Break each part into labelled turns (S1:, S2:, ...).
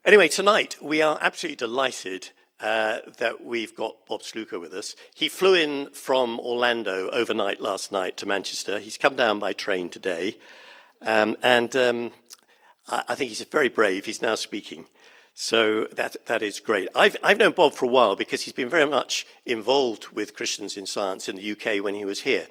S1: Anyway, tonight we are absolutely delighted that we've got Bob Sluka with us. He flew in from Orlando overnight last night to Manchester. He's come down by train today. I think he's very brave. He's now speaking. So that is great. I've known Bob for a while because he's been very much involved with Christians in Science in the UK when he was here.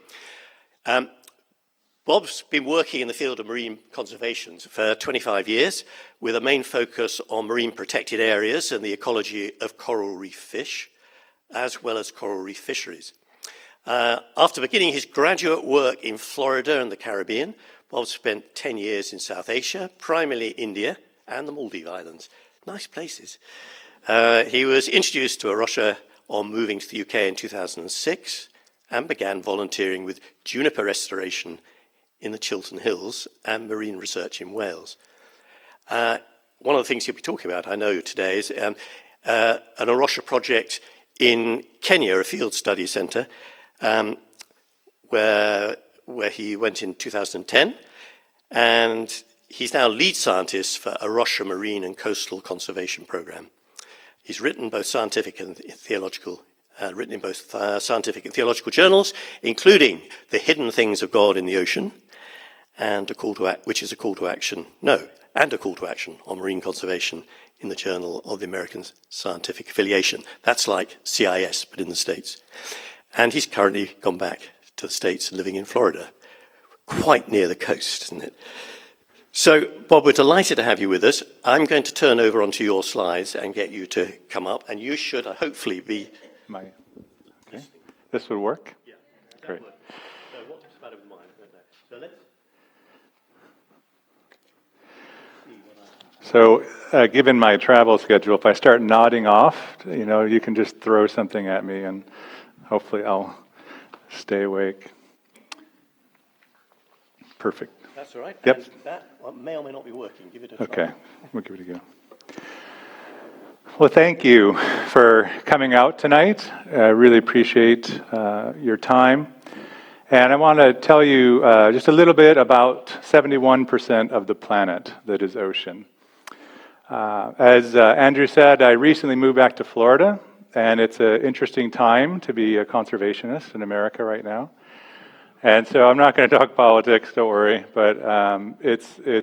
S1: Bob's been working in the field of marine conservation for 25 years with a main focus on marine protected areas and the ecology of coral reef fish, as well as coral reef fisheries. After beginning his graduate work in Florida and the Caribbean, Bob spent 10 years in South Asia, primarily India and the Maldives Islands. Nice places. He was introduced to Russia on moving to the UK in 2006 and began volunteering with juniper restoration in the Chiltern Hills and marine research in Wales. One of the things he'll be talking about, I know, today is an Arosha project in Kenya, a field study centre, where he went in 2010, and he's now lead scientist for Arosha Marine and Coastal Conservation Programme. He's written both scientific and theological journals, including The Hidden Things of God in the Ocean, and a call to action on marine conservation in the Journal of the American Scientific Affiliation. That's like CIS, but in the States. And he's currently gone back to the States and living in Florida, quite near the coast, isn't it? So, Bob, we're delighted to have you with us. I'm going to turn over onto your slides and get you to come up, and you should hopefully be...
S2: Okay. This would work?
S1: Yeah.
S2: Great.
S1: So what's the matter with mine? So let's...
S2: So, given my travel schedule, if I start nodding off, you can just throw something at me, and hopefully I'll stay awake. Perfect.
S1: That's all right.
S2: Yep.
S1: And that may or may not be working. Give it a try.
S2: Okay, we'll give it a go. Well, thank you for coming out tonight. I really appreciate your time. And I want to tell you just a little bit about 71% of the planet that is ocean. As Andrew said, I recently moved back to Florida, and it's an interesting time to be a conservationist in America right now. And so I'm not going to talk politics, don't worry, but it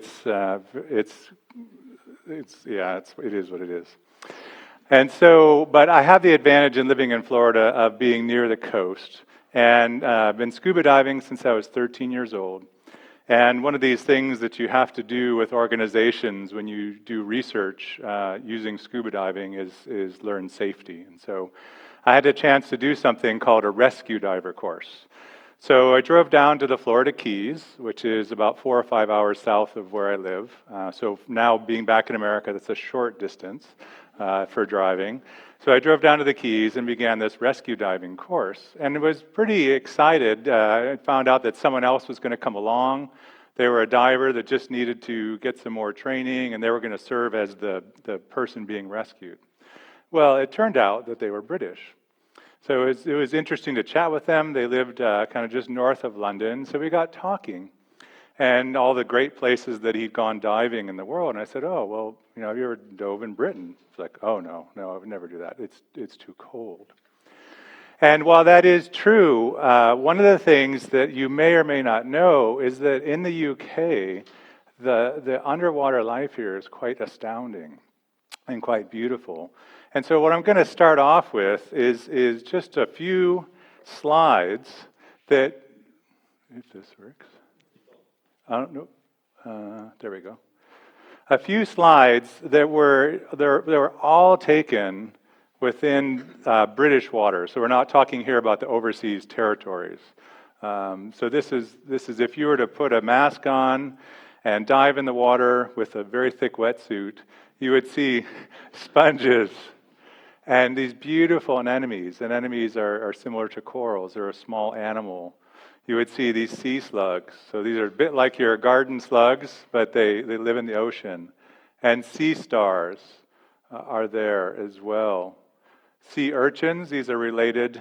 S2: is what it is. And so, but I have the advantage in living in Florida of being near the coast, and I've been scuba diving since I was 13 years old. And one of these things that you have to do with organizations when you do research using scuba diving is learn safety. And so I had a chance to do something called a rescue diver course. So I drove down to the Florida Keys, which is about 4 or 5 hours south of where I live. So now being back in America, that's a short distance for driving. So I drove down to the Keys and began this rescue diving course. And was pretty excited. I found out that someone else was going to come along. They were a diver that just needed to get some more training, and they were going to serve as the person being rescued. Well, it turned out that they were British. So it was interesting to chat with them. They lived kind of just north of London. So we got talking, and all the great places that he'd gone diving in the world. And I said, oh, well, have you ever dove in Britain? It's like, oh, no, I would never do that. It's too cold. And while that is true, one of the things that you may or may not know is that in the UK, the underwater life here is quite astounding and quite beautiful. And so what I'm going to start off with is just a few slides that, if this works, I don't know, there we go. A few slides that were all taken within British waters. So we're not talking here about the overseas territories. So this is if you were to put a mask on and dive in the water with a very thick wetsuit, you would see sponges and these beautiful anemones. Anemones are similar to corals. They're a small animal. You would see these sea slugs. So these are a bit like your garden slugs, but they live in the ocean. And sea stars are there as well. Sea urchins, these are related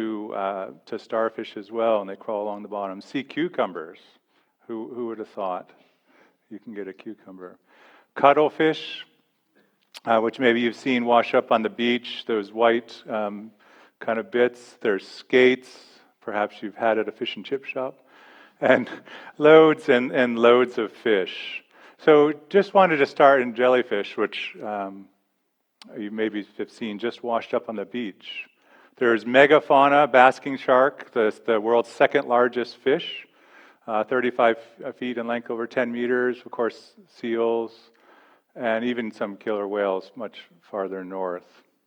S2: to starfish as well, and they crawl along the bottom. Sea cucumbers, who would have thought you can get a cucumber? Cuttlefish, which maybe you've seen wash up on the beach, those white kind of bits. There's skates, perhaps you've had at a fish and chip shop, and loads and loads of fish. So just wanted to start in jellyfish, which you maybe have seen just washed up on the beach. There's megafauna, basking shark, the world's second largest fish, 35 feet in length, over 10 meters. Of course, seals, and even some killer whales much farther north.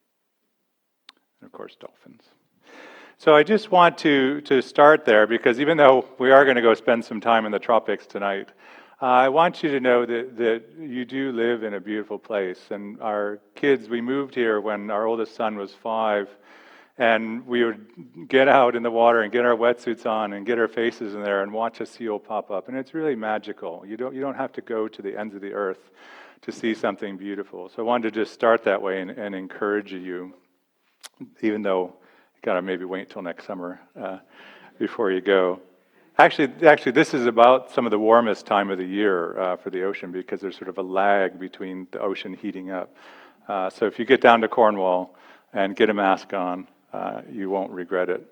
S2: And of course, dolphins. So I just want to start there, because even though we are going to go spend some time in the tropics tonight, I want you to know that you do live in a beautiful place. And our kids, we moved here when our oldest son was 5, and we would get out in the water and get our wetsuits on and get our faces in there and watch a seal pop up. And it's really magical. You don't have to go to the ends of the earth to see something beautiful. So I wanted to just start that way and encourage you, even though you got to maybe wait until next summer before you go. Actually, this is about some of the warmest time of the year for the ocean, because there's sort of a lag between the ocean heating up. So if you get down to Cornwall and get a mask on, you won't regret it.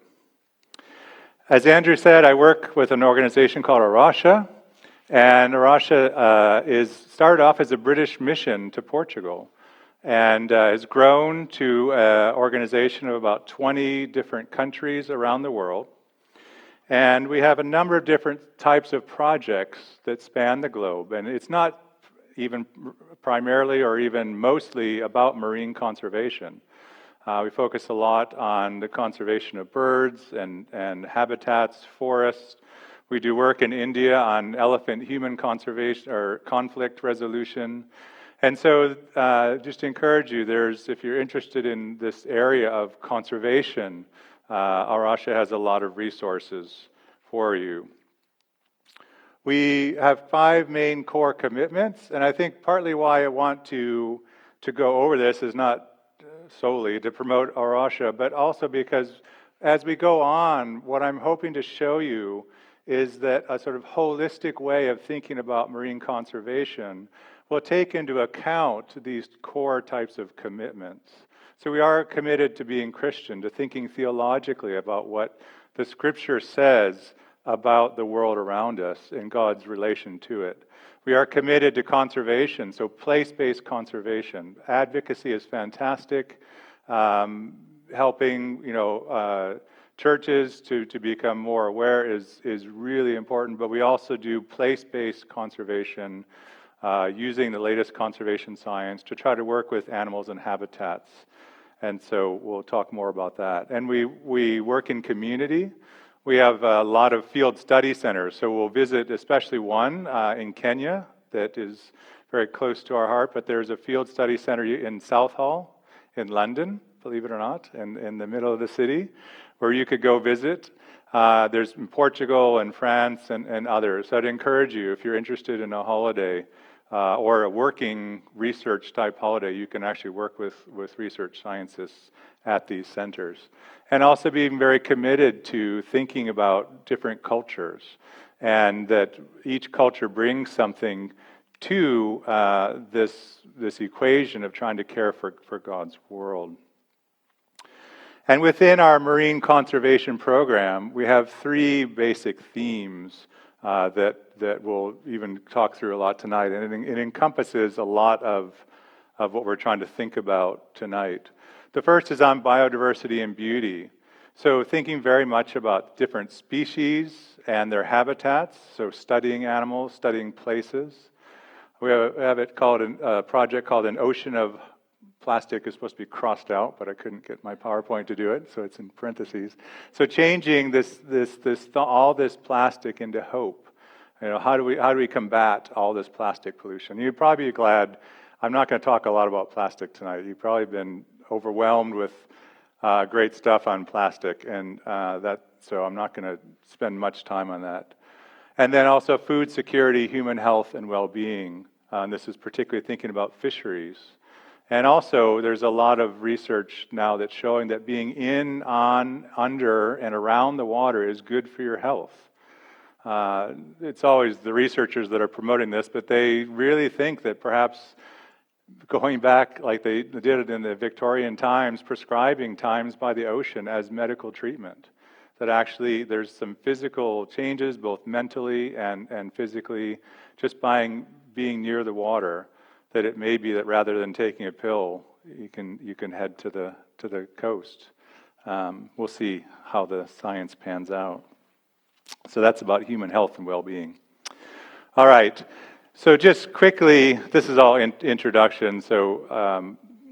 S2: As Andrew said, I work with an organization called A Rocha, and A Rocha started off as a British mission to Portugal, and has grown to an organization of about 20 different countries around the world. And we have a number of different types of projects that span the globe. And it's not even primarily or even mostly about marine conservation. We focus a lot on the conservation of birds and habitats, forests. We do work in India on elephant-human conservation or conflict resolution. And so just to encourage you, if you're interested in this area of conservation, A Rocha has a lot of resources for you. We have 5 main core commitments, and I think partly why I want to go over this is not solely to promote A Rocha, but also because as we go on, what I'm hoping to show you is that a sort of holistic way of thinking about marine conservation will take into account these core types of commitments. So we are committed to being Christian, to thinking theologically about what the Scripture says about the world around us and God's relation to it. We are committed to conservation, so place-based conservation. Advocacy is fantastic. Helping, churches to become more aware is really important, but we also do place-based conservation using the latest conservation science to try to work with animals and habitats. And so we'll talk more about that. And we work in community. We have a lot of field study centers, so we'll visit especially one in Kenya that is very close to our heart, but there's a field study center in Southall in London, believe it or not, in the middle of the city, where you could go visit. There's in Portugal and France and others. So I'd encourage you, if you're interested in a holiday or a working research type holiday, you can actually work with research scientists at these centers. And also being very committed to thinking about different cultures, and that each culture brings something to this equation of trying to care for God's world. And within our marine conservation program, we have 3 basic themes that we'll even talk through a lot tonight. And it encompasses a lot of what we're trying to think about tonight. The first is on biodiversity and beauty. So thinking very much about different species and their habitats, so studying animals, studying places. We have it called a project called An Ocean of Plastic. Is supposed to be crossed out, but I couldn't get my PowerPoint to do it, so it's in parentheses. So changing all this plastic into hope. How do we combat all this plastic pollution? You'd probably be glad. I'm not going to talk a lot about plastic tonight. You've probably been overwhelmed with great stuff on plastic, and so I'm not going to spend much time on that. And then also food security, human health, and well-being. And this is particularly thinking about fisheries. And also, there's a lot of research now that's showing that being in, on, under, and around the water is good for your health. It's always the researchers that are promoting this, but they really think that perhaps going back like they did it in the Victorian times, prescribing times by the ocean as medical treatment. That actually there's some physical changes, both mentally and physically, just by being near the water, that it may be that rather than taking a pill, you can head to the coast. We'll see how the science pans out. So that's about human health and well-being. All right. So just quickly, this is all introduction. So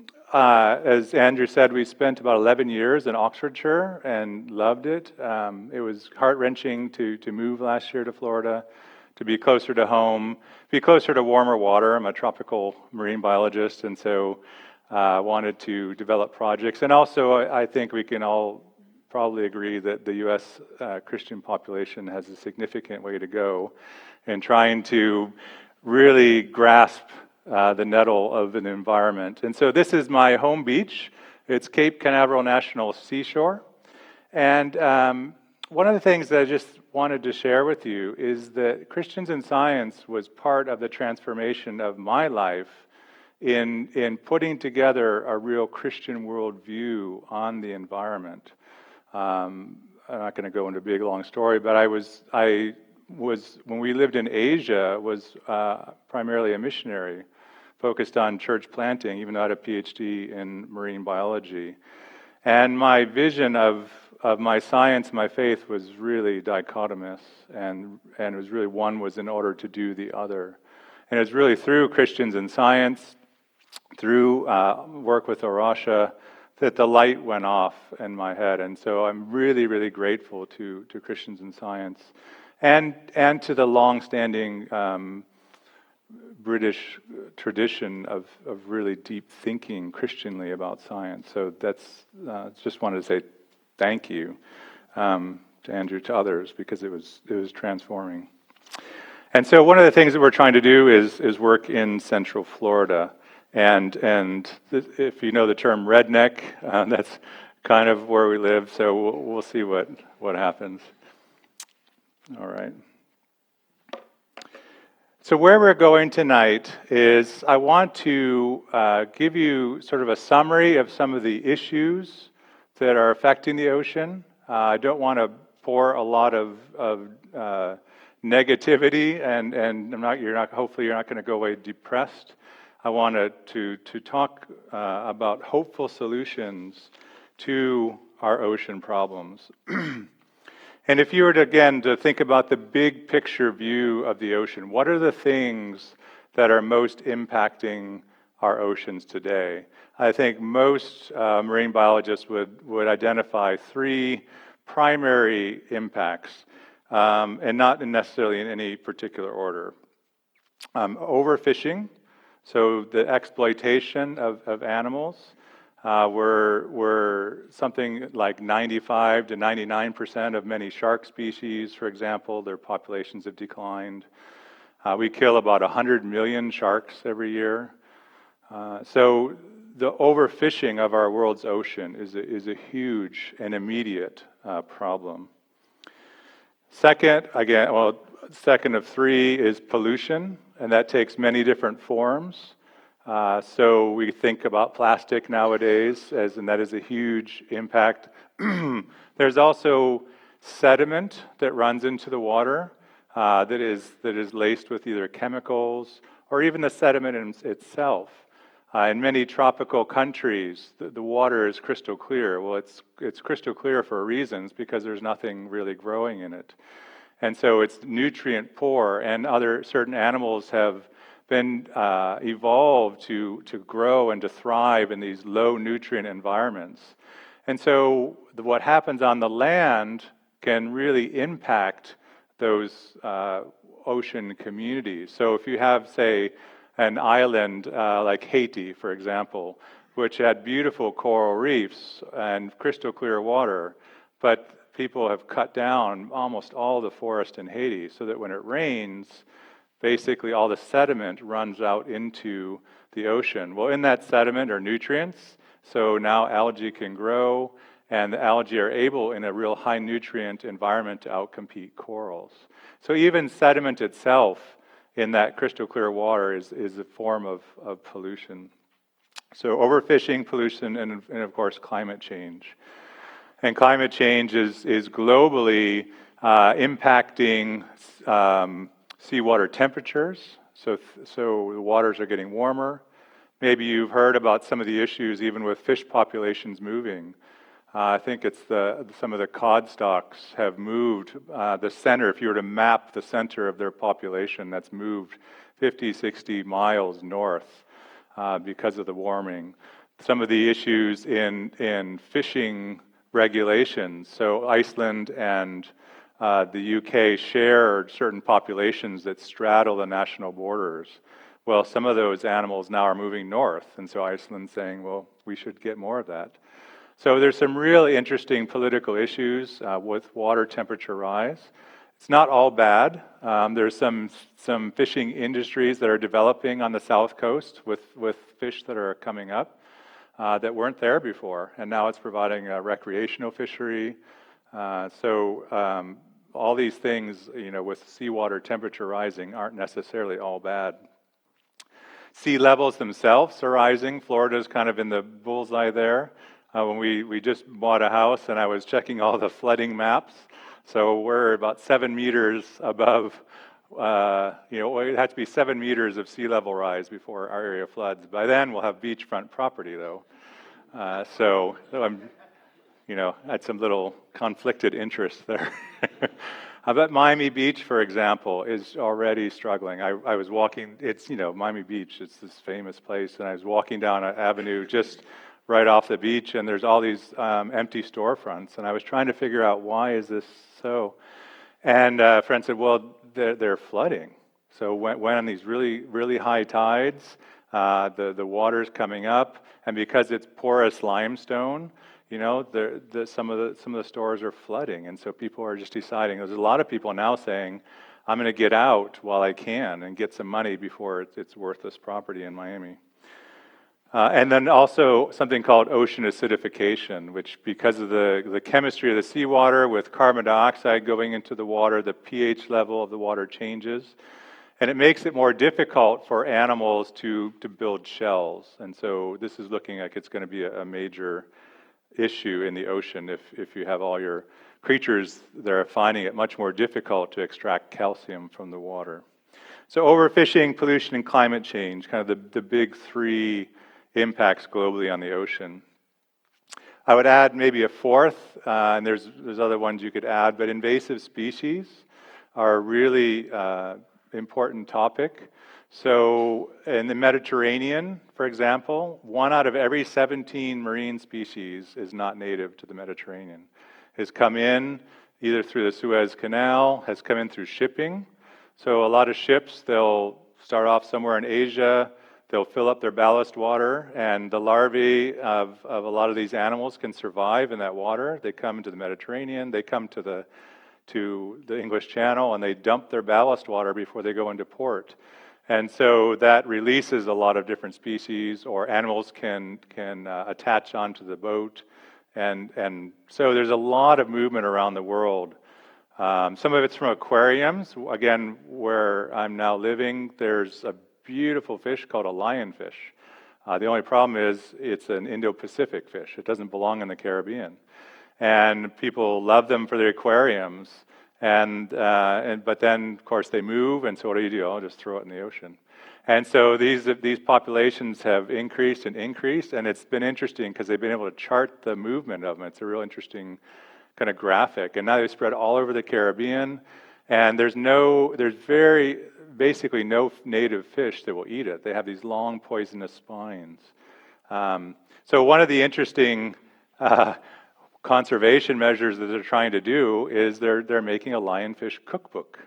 S2: as Andrew said, we spent about 11 years in Oxfordshire and loved it. It was heart-wrenching to move last year to Florida, to be closer to home, be closer to warmer water. I'm a tropical marine biologist, and so wanted to develop projects. And also, I think we can all probably agree that the U.S. Christian population has a significant way to go in trying to really grasp the nettle of an environment. And so this is my home beach. It's Cape Canaveral National Seashore. And one of the things that I just wanted to share with you is that Christians in Science was part of the transformation of my life in putting together a real Christian worldview on the environment. I'm not going to go into a big long story, but I was when we lived in Asia, was primarily a missionary, focused on church planting, even though I had a PhD in marine biology. And my vision of my science, my faith was really dichotomous, and it was really one was in order to do the other. And it was really through Christians in Science, through work with Orasha, that the light went off in my head. And so I'm really, really grateful to Christians in Science and to the long-standing British tradition of really deep thinking Christianly about science. So that's just wanted to say thank you to Andrew, to others, because it was transforming. And so one of the things that we're trying to do is work in Central Florida. And if you know the term redneck, that's kind of where we live. So we'll see what happens. All right. So where we're going tonight is I want to give you sort of a summary of some of the issues that are affecting the ocean. I don't want to pour a lot of negativity, and hopefully you're not going to go away depressed. I wanted to talk about hopeful solutions to our ocean problems. And if you were to think about the big picture view of the ocean, what are the things that are most impacting our oceans today? I think most marine biologists would identify three primary impacts, and not necessarily in any particular order. Overfishing, so the exploitation of animals. We're something like 95 to 99% of many shark species, for example, their populations have declined. We kill about 100 million sharks every year. So the overfishing of our world's ocean is a huge and immediate problem. Second of three is pollution, and that takes many different forms. So we think about plastic nowadays, and that is a huge impact. There's also sediment that runs into the water that is laced with either chemicals or even the sediment itself. In many tropical countries, the water is crystal clear. Well, it's crystal clear for reasons, because there's nothing really growing in it. And so it's nutrient poor, and certain animals have been evolved to grow and to thrive in these low nutrient environments. And so what happens on the land can really impact those ocean communities. So if you have, say, an island like Haiti, for example, which had beautiful coral reefs and crystal clear water, but people have cut down almost all the forest in Haiti so that when it rains, basically all the sediment runs out into the ocean. Well, in that sediment are nutrients, so now algae can grow, and the algae are able, in a real high nutrient environment, to outcompete corals. So even sediment itself in that crystal clear water is a form of pollution. So overfishing, pollution, and of course climate change. And climate change is globally impacting seawater temperatures. So the waters are getting warmer. Maybe you've heard about some of the issues even with fish populations moving. I think it's some of the cod stocks have moved the center. If you were to map the center of their population, that's moved 50, 60 miles north because of the warming. Some of the issues in fishing regulations. So Iceland and the UK share certain populations that straddle the national borders. Well, some of those animals now are moving north, and so Iceland's saying, well, we should get more of that. So there's some really interesting political issues with water temperature rise. It's not all bad. There's some fishing industries that are developing on the south coast with fish that are coming up that weren't there before, and now it's providing a recreational fishery. All these things, with seawater temperature rising, aren't necessarily all bad. Sea levels themselves are rising. Florida's kind of in the bullseye there. When we just bought a house, and I was checking all the flooding maps, so we're about 7 meters above. It has to be 7 meters of sea level rise before our area floods. By then, we'll have beachfront property, though. So I'm, had some little conflicted interests there. How about Miami Beach, for example, is already struggling. I was walking. It's Miami Beach. It's this famous place, and I was walking down an avenue just right off the beach, and there's all these empty storefronts, and I was trying to figure out why is this so. And a friend said, well, they're flooding. So when on these really, really high tides, the water's coming up, and because it's porous limestone, some of the stores are flooding, and so people are just deciding. There's a lot of people now saying, I'm going to get out while I can and get some money before it's worthless property in Miami. And then also something called ocean acidification, which because of the chemistry of the seawater with carbon dioxide going into the water, the pH level of the water changes. And it makes it more difficult for animals to build shells. And so this is looking like it's going to be a major issue in the ocean if you have all your creatures that are finding it much more difficult to extract calcium from the water. So overfishing, pollution, and climate change, kind of the big three impacts globally on the ocean. I would add maybe a fourth, and there's other ones you could add, but invasive species are a really important topic. So in the Mediterranean, for example, 1 out of every 17 marine species is not native to the Mediterranean. Has come in either through the Suez Canal, has come in through shipping. So a lot of ships, they'll start off somewhere in Asia, they'll fill up their ballast water, and the larvae of a lot of these animals can survive in that water. They come into the Mediterranean, they come to the English Channel, and they dump their ballast water before they go into port. And so that releases a lot of different species, or animals can attach onto the boat. And so there's a lot of movement around the world. Some of it's from aquariums. Again, where I'm now living, there's a beautiful fish called a lionfish. The only problem is it's an Indo-Pacific fish. It doesn't belong in the Caribbean. And people love them for their aquariums. But then, of course, they move, and so what do? I'll just throw it in the ocean. And so these populations have increased, and it's been interesting because they've been able to chart the movement of them. It's a real interesting kind of graphic. And now they've spread all over the Caribbean, and there's basically no native fish that will eat it. They have these long poisonous spines. So one of the interesting conservation measures that they're trying to do is they're making a lionfish cookbook.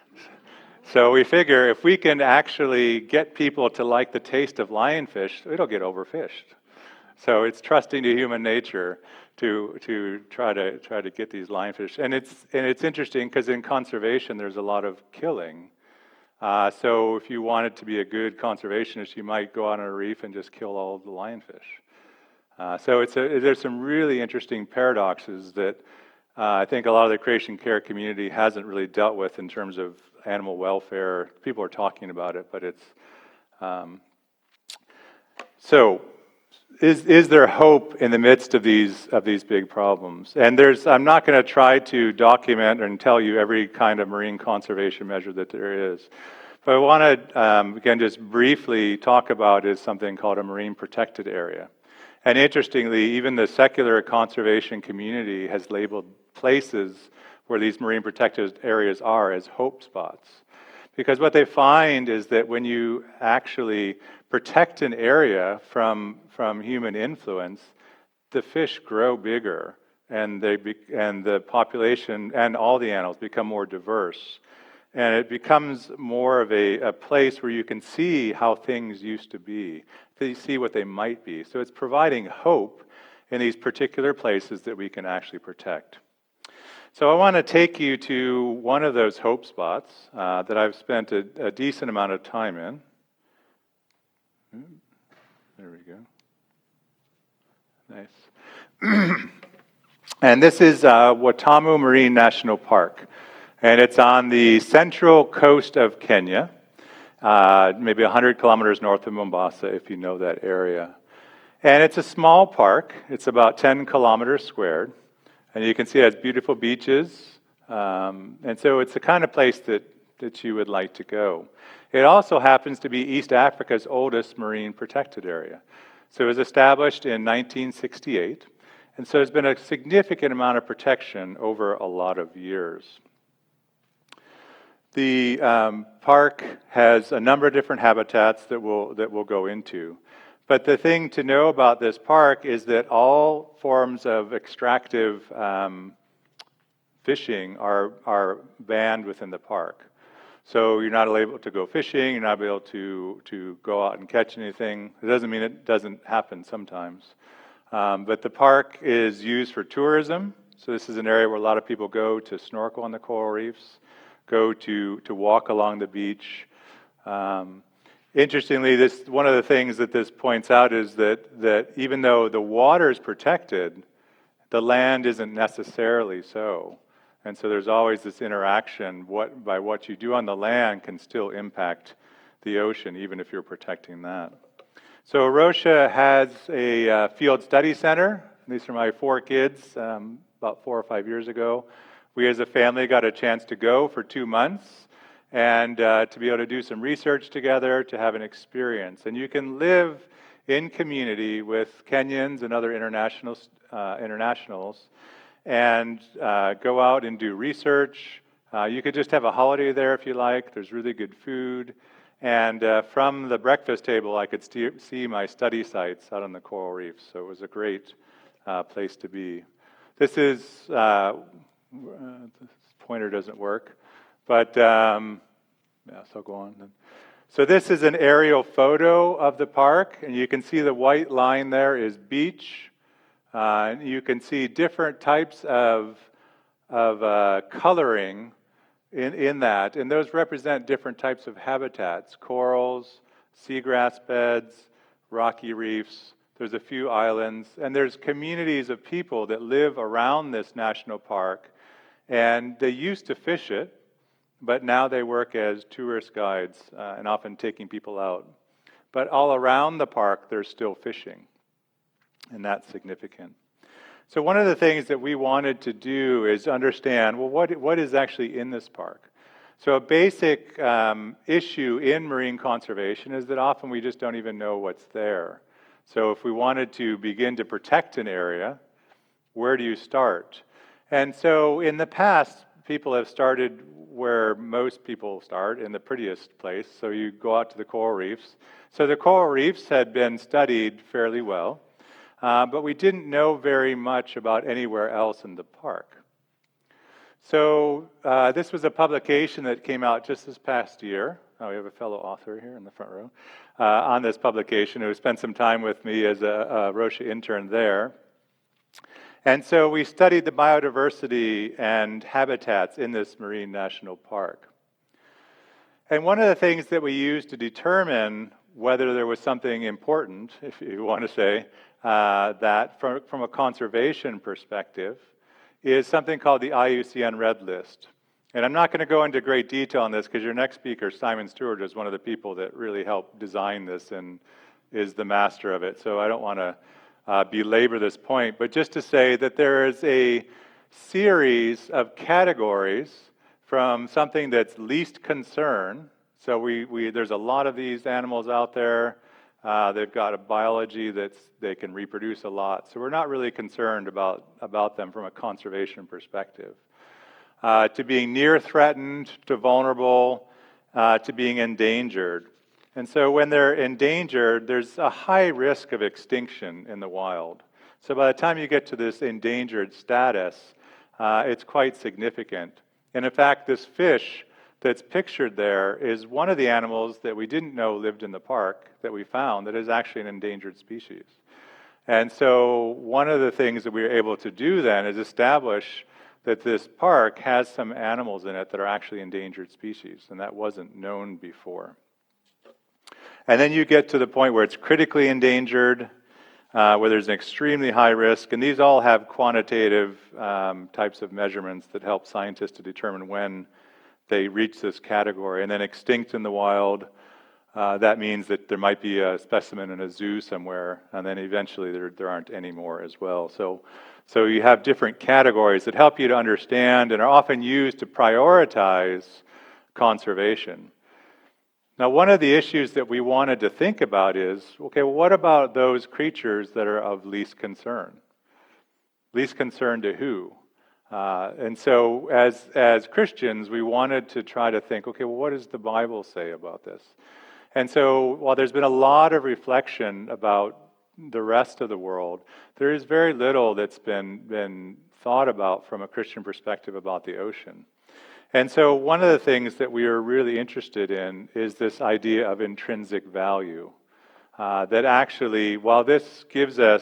S2: So we figure if we can actually get people to like the taste of lionfish, it'll get overfished. So it's trusting to human nature to try to get these lionfish. And it's interesting because in conservation there's a lot of killing. So if you wanted to be a good conservationist, you might go out on a reef and just kill all of the lionfish. So there's some really interesting paradoxes that I think a lot of the creation care community hasn't really dealt with in terms of animal welfare. People are talking about it, but it's so. Is there hope in the midst of these big problems? And I'm not going to try to document and tell you every kind of marine conservation measure that there is. But I want to, again, just briefly talk about is something called a marine protected area. And interestingly, even the secular conservation community has labeled places where these marine protected areas are as hope spots. Because what they find is that when you actually protect an area from human influence, the fish grow bigger, and the population and all the animals become more diverse. And it becomes more of a place where you can see how things used to be, to see what they might be. So it's providing hope in these particular places that we can actually protect. So I want to take you to one of those hope spots that I've spent a decent amount of time in. There we go. Nice. And this is Watamu Marine National Park. And it's on the central coast of Kenya, maybe 100 kilometers north of Mombasa, if you know that area. And it's a small park. It's about 10 kilometers squared. And you can see it has beautiful beaches. And so it's the kind of place that you would like to go. It also happens to be East Africa's oldest marine protected area. So it was established in 1968. And so there's been a significant amount of protection over a lot of years. The park has a number of different habitats that we'll go into. But the thing to know about this park is that all forms of extractive fishing are banned within the park. So you're not able to go fishing, you're not able to go out and catch anything. It doesn't mean it doesn't happen sometimes. But the park is used for tourism. So this is an area where a lot of people go to snorkel on the coral reefs, go to walk along the beach. Interestingly, one of the things that this points out is that even though the water is protected, the land isn't necessarily so. And so there's always this interaction. By what you do on the land can still impact the ocean, even if you're protecting that. So Arosha has a field study center. These are my 4 kids, about 4 or 5 years ago. We as a family got a chance to go for 2 months and to be able to do some research together, to have an experience. And you can live in community with Kenyans and other internationals and go out and do research. You could just have a holiday there if you like. There's really good food. And from the breakfast table, I could see my study sites out on the coral reefs. So it was a great place to be. This is, this pointer doesn't work, but yeah, so I'll go on then. So this is an aerial photo of the park, and you can see the white line there is beach. You can see different types of coloring in that, and those represent different types of habitats: corals, seagrass beds, rocky reefs. There's a few islands, and there's communities of people that live around this national park, and they used to fish it, but now they work as tourist guides and often taking people out. But all around the park, there's still fishing. And that's significant. So one of the things that we wanted to do is understand, well, what is actually in this park? So a basic issue in marine conservation is that often we just don't even know what's there. So if we wanted to begin to protect an area, where do you start? And so in the past, people have started where most people start, in the prettiest place. So you go out to the coral reefs. So the coral reefs had been studied fairly well. But we didn't know very much about anywhere else in the park. So this was a publication that came out just this past year. We have a fellow author here in the front row on this publication who spent some time with me as a Arosha intern there. And so we studied the biodiversity and habitats in this marine national park. And one of the things that we used to determine whether there was something important, if you want to say, that from a conservation perspective, is something called the IUCN Red List. And I'm not going to go into great detail on this because your next speaker, Simon Stewart, is one of the people that really helped design this and is the master of it. So I don't want to belabor this point, but just to say that there is a series of categories from something that's least concern. So there's a lot of these animals out there. They've got a biology they can reproduce a lot. So we're not really concerned about them from a conservation perspective. To being near threatened, to vulnerable, to being endangered. And so when they're endangered, there's a high risk of extinction in the wild. So by the time you get to this endangered status, it's quite significant. And in fact, this fish that's pictured there is one of the animals that we didn't know lived in the park that we found that is actually an endangered species. And so one of the things that we were able to do then is establish that this park has some animals in it that are actually endangered species, and that wasn't known before. And then you get to the point where it's critically endangered, where there's an extremely high risk, and these all have quantitative types of measurements that help scientists to determine when they reach this category. And then extinct in the wild, that means that there might be a specimen in a zoo somewhere, and then eventually there aren't any more as well. So you have different categories that help you to understand and are often used to prioritize conservation. Now, one of the issues that we wanted to think about is, okay, well, what about those creatures that are of least concern? Least concern to who? And so as Christians, we wanted to try to think, okay, well, what does the Bible say about this? And so while there's been a lot of reflection about the rest of the world, there is very little that's been thought about from a Christian perspective about the ocean. And so one of the things that we are really interested in is this idea of intrinsic value. That actually, while this gives us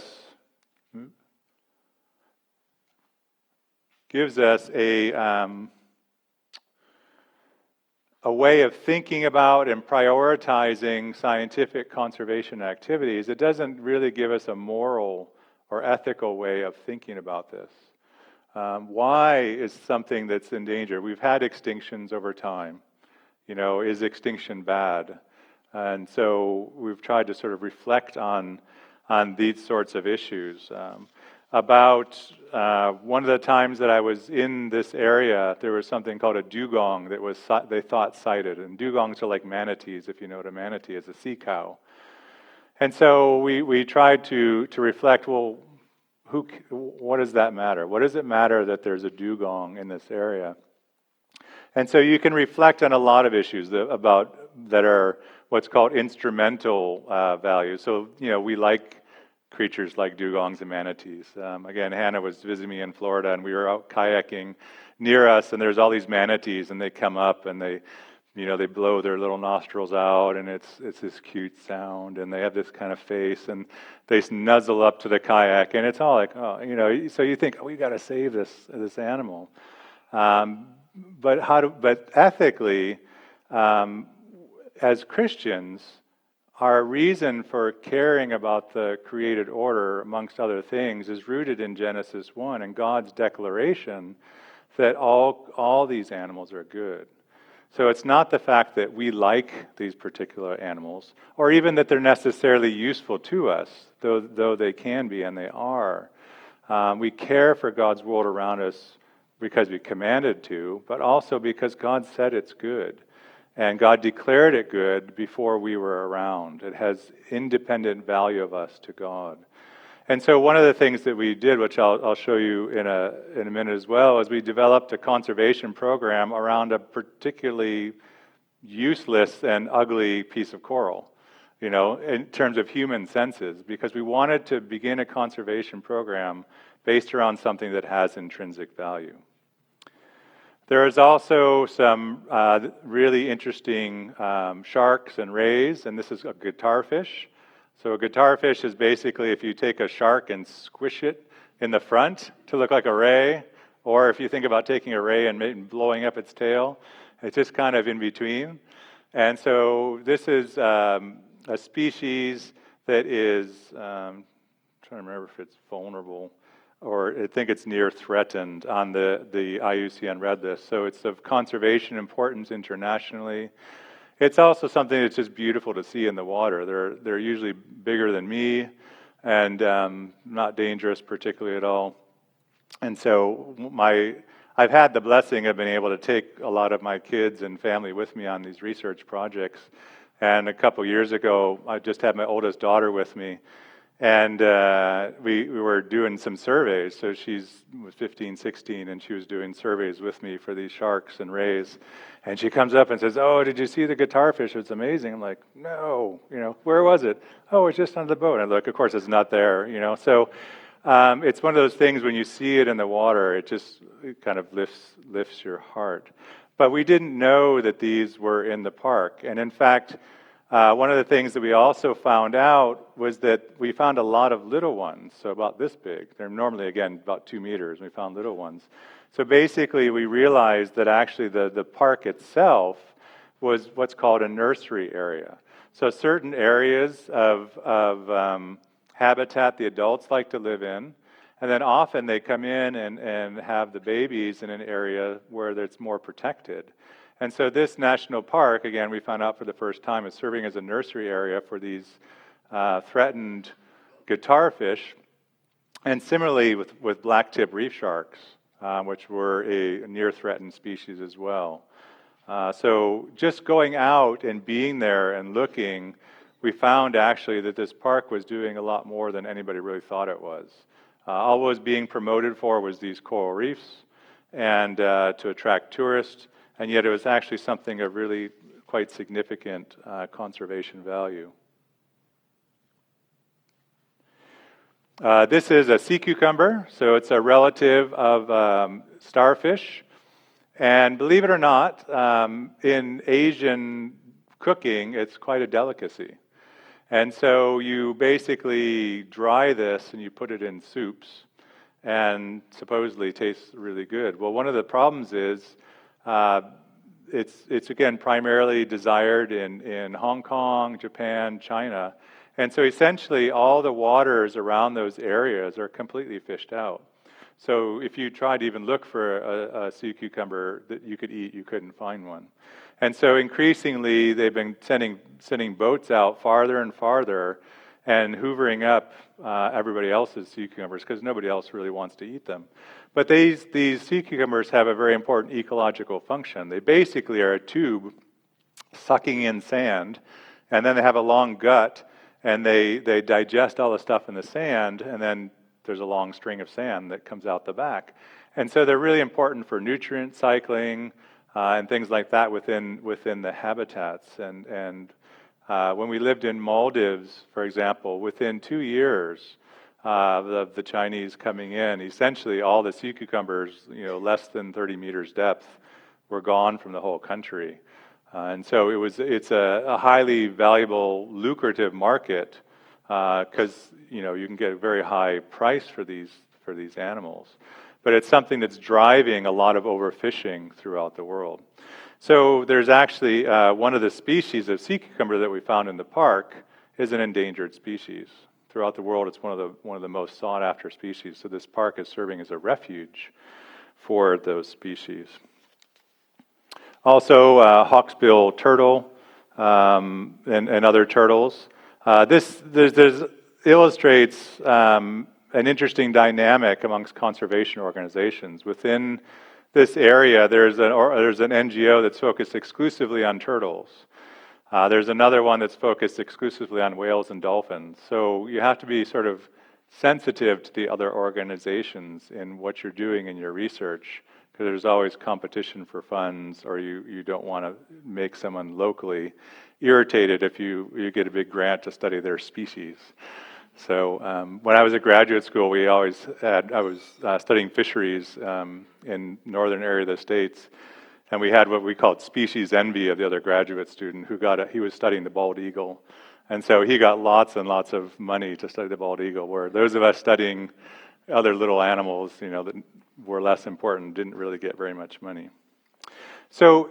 S2: a way of thinking about and prioritizing scientific conservation activities, it doesn't really give us a moral or ethical way of thinking about this. Why is something that's in danger? We've had extinctions over time. Is extinction bad? And so we've tried to sort of reflect on these sorts of issues. About one of the times that I was in this area, there was something called a dugong that was they thought sighted. And dugongs are like manatees, if you know what a manatee is, a sea cow. And so we tried to reflect, well, what does that matter? What does it matter that there's a dugong in this area? And so you can reflect on a lot of issues that are what's called instrumental values. So, we like creatures like dugongs and manatees. Again, Hannah was visiting me in Florida, and we were out kayaking near us, and there's all these manatees, and they come up, and they blow their little nostrils out, and it's this cute sound, and they have this kind of face, and they nuzzle up to the kayak, and it's all like, so you think, we got to save this animal. But ethically, as Christians, our reason for caring about the created order, amongst other things, is rooted in Genesis 1 and God's declaration that all these animals are good. So it's not the fact that we like these particular animals, or even that they're necessarily useful to us, though they can be and they are. We care for God's world around us because we commanded to, but also because God said it's good. And God declared it good before we were around. It has independent value of us to God. And so one of the things that we did, which I'll show you in a minute as well, is we developed a conservation program around a particularly useless and ugly piece of coral, in terms of human senses, because we wanted to begin a conservation program based around something that has intrinsic value. There is also some really interesting sharks and rays, and this is a guitarfish. So a guitarfish is basically if you take a shark and squish it in the front to look like a ray, or if you think about taking a ray and blowing up its tail, it's just kind of in between. And so this is a species that is, I'm trying to remember if it's vulnerable. or I think it's near threatened on the IUCN Red List. So it's of conservation importance internationally. It's also something that's just beautiful to see in the water. They're usually bigger than me, and not dangerous particularly at all. And so I've had the blessing of being able to take a lot of my kids and family with me on these research projects. And a couple years ago, I just had my oldest daughter with me, and we were doing some surveys. So she was 15, 16, and she was doing surveys with me for these sharks and rays. And she comes up and says, "Oh, did you see the guitarfish? It's amazing." I'm like, "No, where was it?" "Oh, it's just on the boat." And I look, of course, it's not there, So it's one of those things when you see it in the water, it kind of lifts your heart. But we didn't know that these were in the park. And in fact, one of the things that we also found out was that we found a lot of little ones, so about this big. They're normally, again, about 2 meters. We found little ones. So basically, we realized that actually the park itself was what's called a nursery area. So certain areas of habitat the adults like to live in, and then often they come in and have the babies in an area where it's more protected. And so this national park, again, we found out for the first time, is serving as a nursery area for these threatened guitarfish. And similarly with black-tip reef sharks, which were a near-threatened species as well. So just going out and being there and looking, we found actually that this park was doing a lot more than anybody really thought it was. All it was being promoted for was these coral reefs and to attract tourists, and yet it was actually something of really quite significant conservation value. This is a sea cucumber, so it's a relative of starfish. And believe it or not, in Asian cooking, it's quite a delicacy. And so you basically dry this and you put it in soups, and supposedly tastes really good. Well, one of the problems is it's again primarily desired in Hong Kong, Japan, China, and so essentially all the waters around those areas are completely fished out. So if you tried to even look for a sea cucumber that you could eat, you couldn't find one. And so increasingly, they've been sending boats out farther and farther and hoovering up everybody else's sea cucumbers because nobody else really wants to eat them. But these sea cucumbers have a very important ecological function. They basically are a tube sucking in sand, and then they have a long gut, and they digest all the stuff in the sand, and then there's a long string of sand that comes out the back. And so they're really important for nutrient cycling, and things like that within the habitats. And when we lived in Maldives, for example, within 2 years of the Chinese coming in, essentially all the sea cucumbers, less than 30 meters depth, were gone from the whole country. And so it's a highly valuable, lucrative market because you can get a very high price for these animals. But it's something that's driving a lot of overfishing throughout the world. So there's actually one of the species of sea cucumber that we found in the park is an endangered species. Throughout the world, it's one of the most sought after species. So this park is serving as a refuge for those species. Also, hawksbill turtle and other turtles. This illustrates an interesting dynamic amongst conservation organizations. Within this area, there's an NGO that's focused exclusively on turtles. There's another one that's focused exclusively on whales and dolphins. So you have to be sort of sensitive to the other organizations in what you're doing in your research, because there's always competition for funds, or you don't want to make someone locally irritated if you get a big grant to study their species. So when I was at graduate school, I was studying fisheries in northern area of the States, and we had what we called species envy of the other graduate student he was studying the bald eagle. And so he got lots and lots of money to study the bald eagle, where those of us studying other little animals, that were less important, didn't really get very much money. So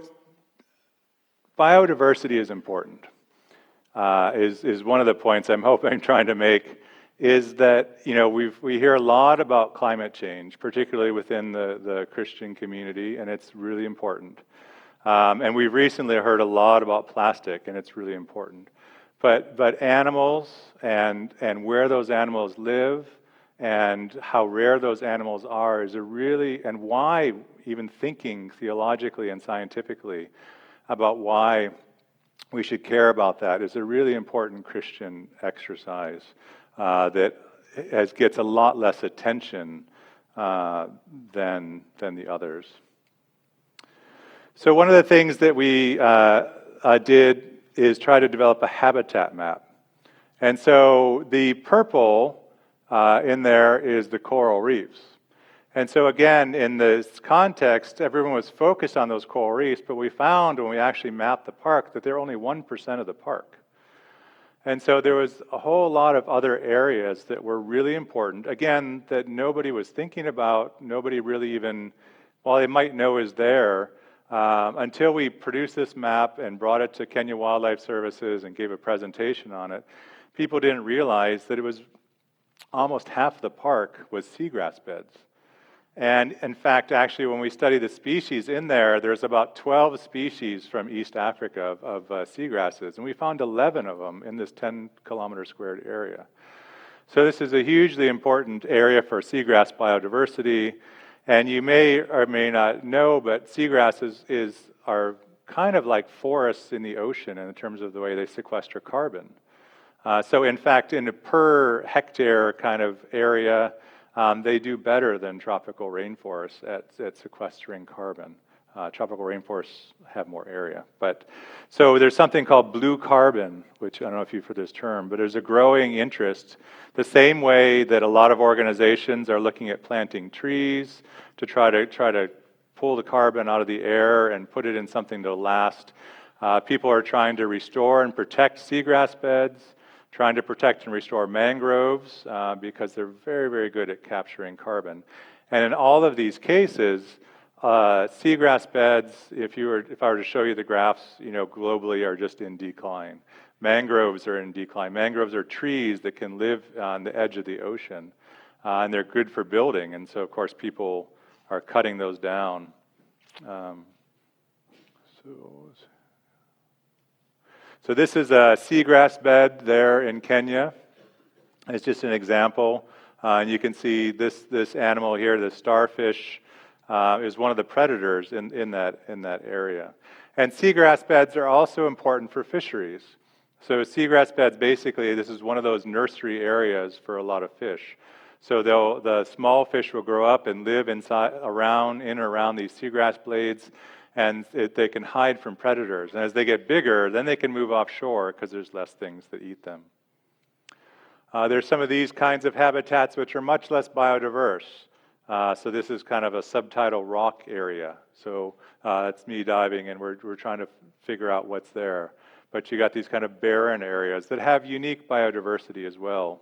S2: biodiversity is important. Is one of the points I'm trying to make is that, we hear a lot about climate change, particularly within the Christian community, and it's really important. And we've recently heard a lot about plastic, and it's really important. But animals and where those animals live and how rare those animals are is and why even thinking theologically and scientifically about why we should care about that is a really important Christian exercise that gets a lot less attention than the others. So one of the things that we did is try to develop a habitat map. And so the purple in there is the coral reefs. And so again, in this context, everyone was focused on those coral reefs, but we found when we actually mapped the park that they're only 1% of the park. And so there was a whole lot of other areas that were really important, again, that nobody was thinking about, nobody really even, while they might know is there, until we produced this map and brought it to Kenya Wildlife Services and gave a presentation on it. People didn't realize that it was almost half the park was seagrass beds. And in fact, actually, when we study the species in there, there's about 12 species from East Africa of seagrasses, and we found 11 of them in this 10-kilometer squared area. So this is a hugely important area for seagrass biodiversity. And you may or may not know, but seagrasses are kind of like forests in the ocean in terms of the way they sequester carbon. So in fact, in a per hectare kind of area, they do better than tropical rainforests at sequestering carbon. Tropical rainforests have more area. So there's something called blue carbon, which I don't know if you've heard this term, but there's a growing interest, the same way that a lot of organizations are looking at planting trees to try to pull the carbon out of the air and put it in something to last. People are trying to restore and protect seagrass beds, trying to protect and restore mangroves because they're very, very good at capturing carbon. And in all of these cases, seagrass beds, if I were to show you the graphs, globally are just in decline. Mangroves are in decline. Mangroves are trees that can live on the edge of the ocean, and they're good for building. And so, of course, people are cutting those down. So this is a seagrass bed there in Kenya. It's just an example. And you can see this animal here, the starfish, is one of the predators in that area. And seagrass beds are also important for fisheries. So seagrass beds, basically, this is one of those nursery areas for a lot of fish. So the small fish will grow up and live in and around these seagrass blades, and they can hide from predators. And as they get bigger, then they can move offshore because there's less things that eat them. There's some of these kinds of habitats which are much less biodiverse. So this is kind of a subtidal rock area. So it's me diving, and we're trying to figure out what's there. But you got these kind of barren areas that have unique biodiversity as well.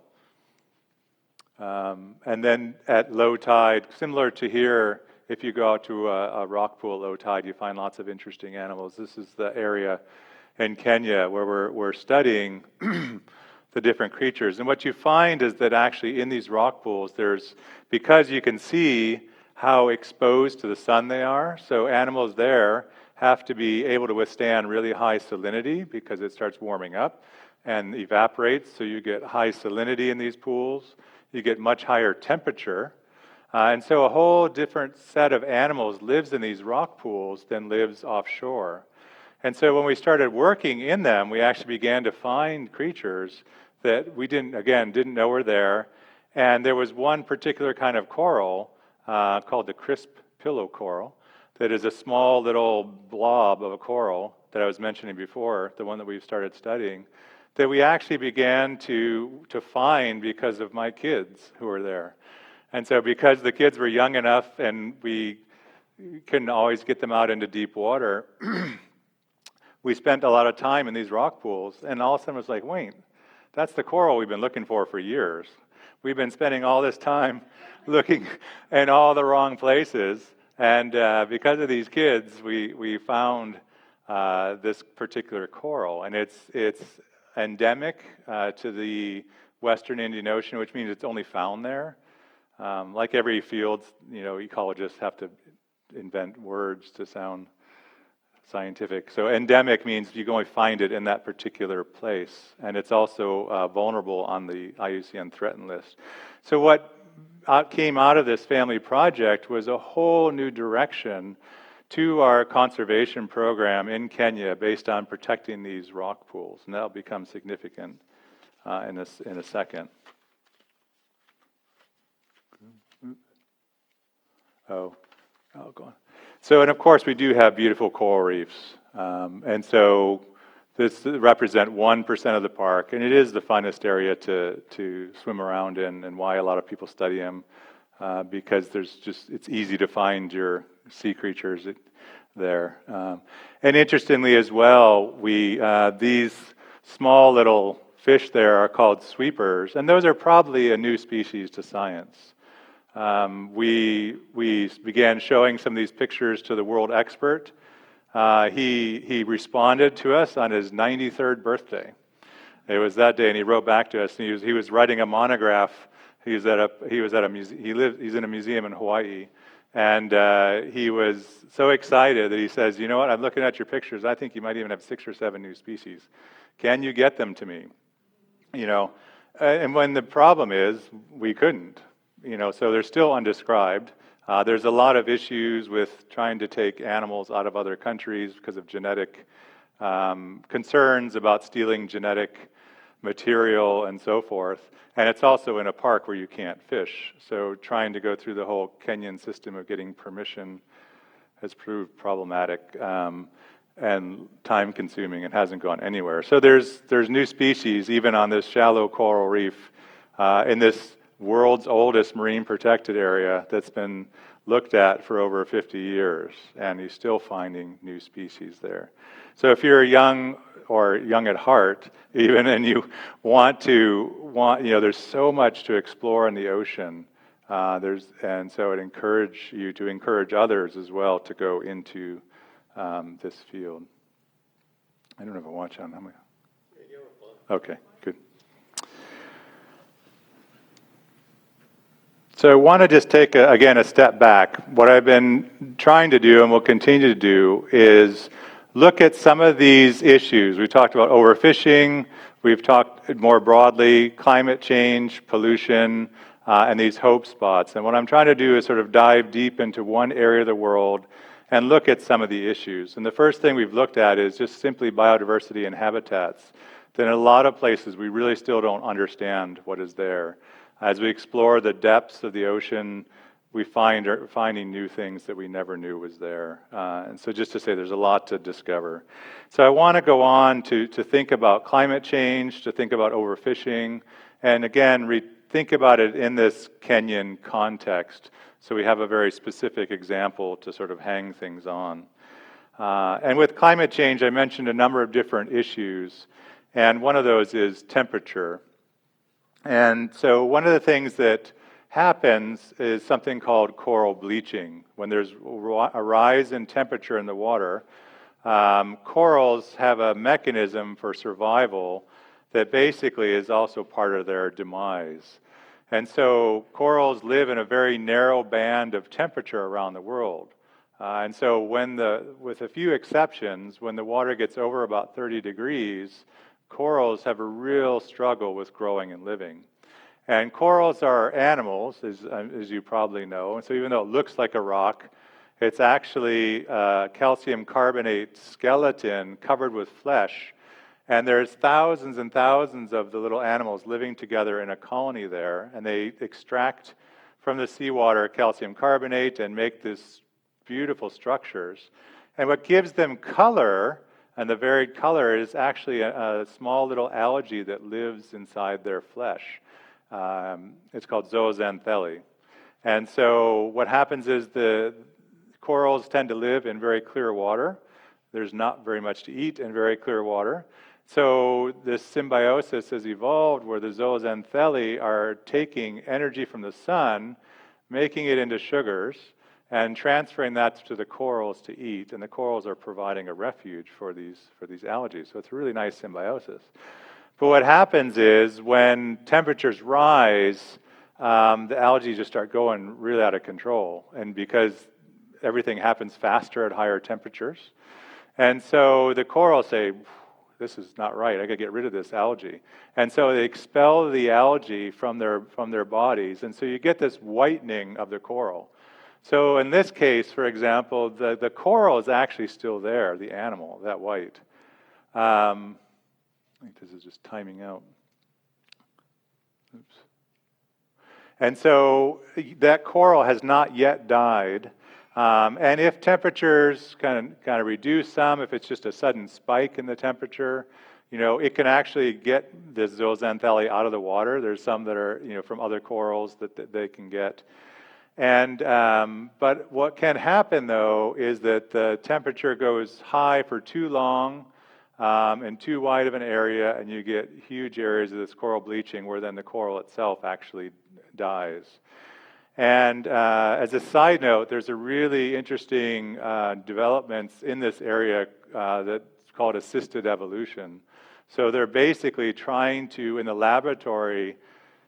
S2: And then at low tide, similar to here, if you go out to a rock pool at low tide, you find lots of interesting animals. This is the area in Kenya where we're studying the different creatures. And what you find is that actually in these rock pools, because you can see how exposed to the sun they are, so animals there have to be able to withstand really high salinity because it starts warming up and evaporates, so you get high salinity in these pools. You get much higher temperature. And so a whole different set of animals lives in these rock pools than lives offshore. And so when we started working in them, we actually began to find creatures that we didn't know were there. And there was one particular kind of coral called the crisp pillow coral that is a small little blob of a coral that I was mentioning before, the one that we've started studying, that we actually began to find because of my kids who were there. And so because the kids were young enough and we couldn't always get them out into deep water, we spent a lot of time in these rock pools. And all of a sudden it was like, wait, that's the coral we've been looking for years. We've been spending all this time looking in all the wrong places. And because of these kids, we found this particular coral. And it's endemic to the Western Indian Ocean, which means it's only found there. Like every field, ecologists have to invent words to sound scientific. So endemic means you can only find it in that particular place, and it's also vulnerable on the IUCN threatened list. So what came out of this family project was a whole new direction to our conservation program in Kenya based on protecting these rock pools, and that'll become significant in a second. Go on. So, and of course, we do have beautiful coral reefs, and so this represent 1% of the park, and it is the funnest area to swim around in, and why a lot of people study them, because it's easy to find your sea creatures there. And interestingly as well, these small little fish there are called sweepers, and those are probably a new species to science. We began showing some of these pictures to the world expert. He responded to us on his 93rd birthday. It was that day, and he wrote back to us. And he was writing a monograph. He's in a museum in Hawaii, and he was so excited that he says, "You know what? I'm looking at your pictures. I think you might even have 6 or 7 new species. Can you get them to me?" And when the problem is, we couldn't. So they're still undescribed. There's a lot of issues with trying to take animals out of other countries because of genetic concerns about stealing genetic material and so forth. And it's also in a park where you can't fish. So trying to go through the whole Kenyan system of getting permission has proved problematic and time-consuming and hasn't gone anywhere. So there's new species even on this shallow coral reef in this world's oldest marine protected area that's been looked at for over 50 years, and he's still finding new species there. So if you're young or young at heart even, and you there's so much to explore in the ocean, and so I'd encourage you to encourage others as well to go into this field. I don't have a watch on. How many? Okay, good. So I want to just take, a step back. What I've been trying to do and will continue to do is look at some of these issues. We talked about overfishing. We've talked more broadly climate change, pollution, and these hope spots. And what I'm trying to do is sort of dive deep into one area of the world and look at some of the issues. And the first thing we've looked at is just simply biodiversity and habitats. Then in a lot of places, we really still don't understand what is there. As we explore the depths of the ocean, we finding new things that we never knew was there. And so just to say, there's a lot to discover. So I want to go on to think about climate change, to think about overfishing, and again, think about it in this Kenyan context. So we have a very specific example to sort of hang things on. And with climate change, I mentioned a number of different issues, and one of those is temperature. And so one of the things that happens is something called coral bleaching. When there's a rise in temperature in the water, corals have a mechanism for survival that basically is also part of their demise. And so corals live in a very narrow band of temperature around the world. And so with a few exceptions, when the water gets over about 30 degrees, corals have a real struggle with growing and living. And corals are animals, as you probably know. And so even though it looks like a rock, it's actually calcium carbonate skeleton covered with flesh. And there's thousands and thousands of the little animals living together in a colony there. And they extract from the seawater calcium carbonate and make these beautiful structures. And what gives them color, and the varied color, is actually a small little algae that lives inside their flesh. It's called zooxanthellae. And so what happens is the corals tend to live in very clear water. There's not very much to eat in very clear water. So this symbiosis has evolved where the zooxanthellae are taking energy from the sun, making it into sugars, and transferring that to the corals to eat. And the corals are providing a refuge for these algae. So it's a really nice symbiosis. But what happens is when temperatures rise, the algae just start going really out of control. And because everything happens faster at higher temperatures. And so the corals say, this is not right, I gotta get rid of this algae. And so they expel the algae from their bodies. And so you get this whitening of the coral. So in this case, for example, the coral is actually still there, the animal, that white. I think this is just timing out. Oops. And so that coral has not yet died. And if temperatures kind of reduce some, if it's just a sudden spike in the temperature, it can actually get the zooxanthellae out of the water. There's some that are, from other corals that they can get. And but what can happen though is that the temperature goes high for too long and too wide of an area, and you get huge areas of this coral bleaching where then the coral itself actually dies. And as a side note, there's a really interesting developments in this area that's called assisted evolution. So they're basically trying to, in the laboratory,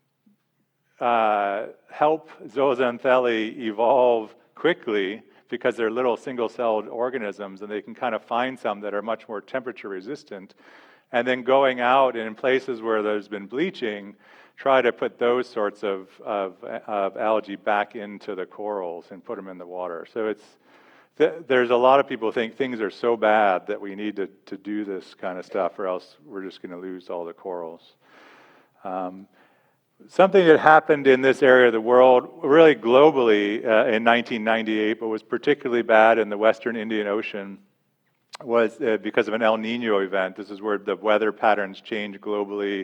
S2: help zooxanthellae evolve quickly because they're little single-celled organisms, and they can kind of find some that are much more temperature resistant. And then going out and in places where there's been bleaching, try to put those sorts of algae back into the corals and put them in the water. So there's a lot of people think things are so bad that we need to do this kind of stuff, or else we're just going to lose all the corals. Something that happened in this area of the world, really globally in 1998, but was particularly bad in the Western Indian Ocean, was because of an El Nino event. This is where the weather patterns change globally,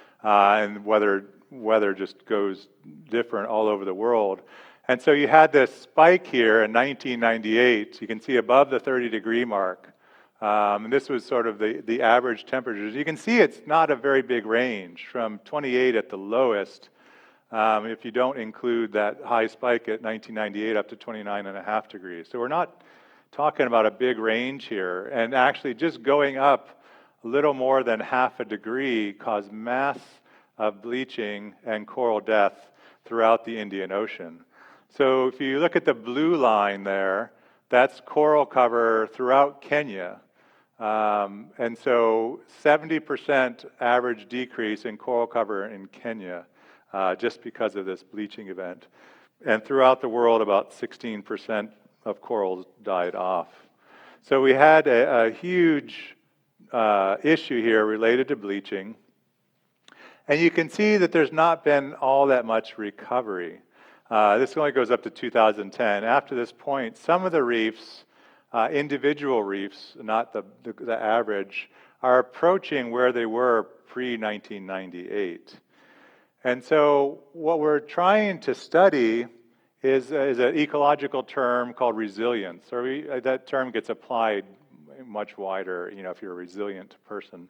S2: and weather just goes different all over the world. And so you had this spike here in 1998. You can see above the 30-degree mark. And this was sort of the average temperatures. You can see it's not a very big range, from 28 at the lowest, if you don't include that high spike at 1998 up to 29.5 degrees. So we're not talking about a big range here. And actually just going up a little more than half a degree caused mass of bleaching and coral death throughout the Indian Ocean. So if you look at the blue line there, that's coral cover throughout Kenya. And so 70% average decrease in coral cover in Kenya just because of this bleaching event. And throughout the world, about 16% of corals died off. So we had a huge issue here related to bleaching. And you can see that there's not been all that much recovery. This only goes up to 2010. After this point, some of the reefs, individual reefs, not the average, are approaching where they were pre-1998. And so what we're trying to study is an ecological term called resilience. Or that term gets applied much wider, if you're a resilient person.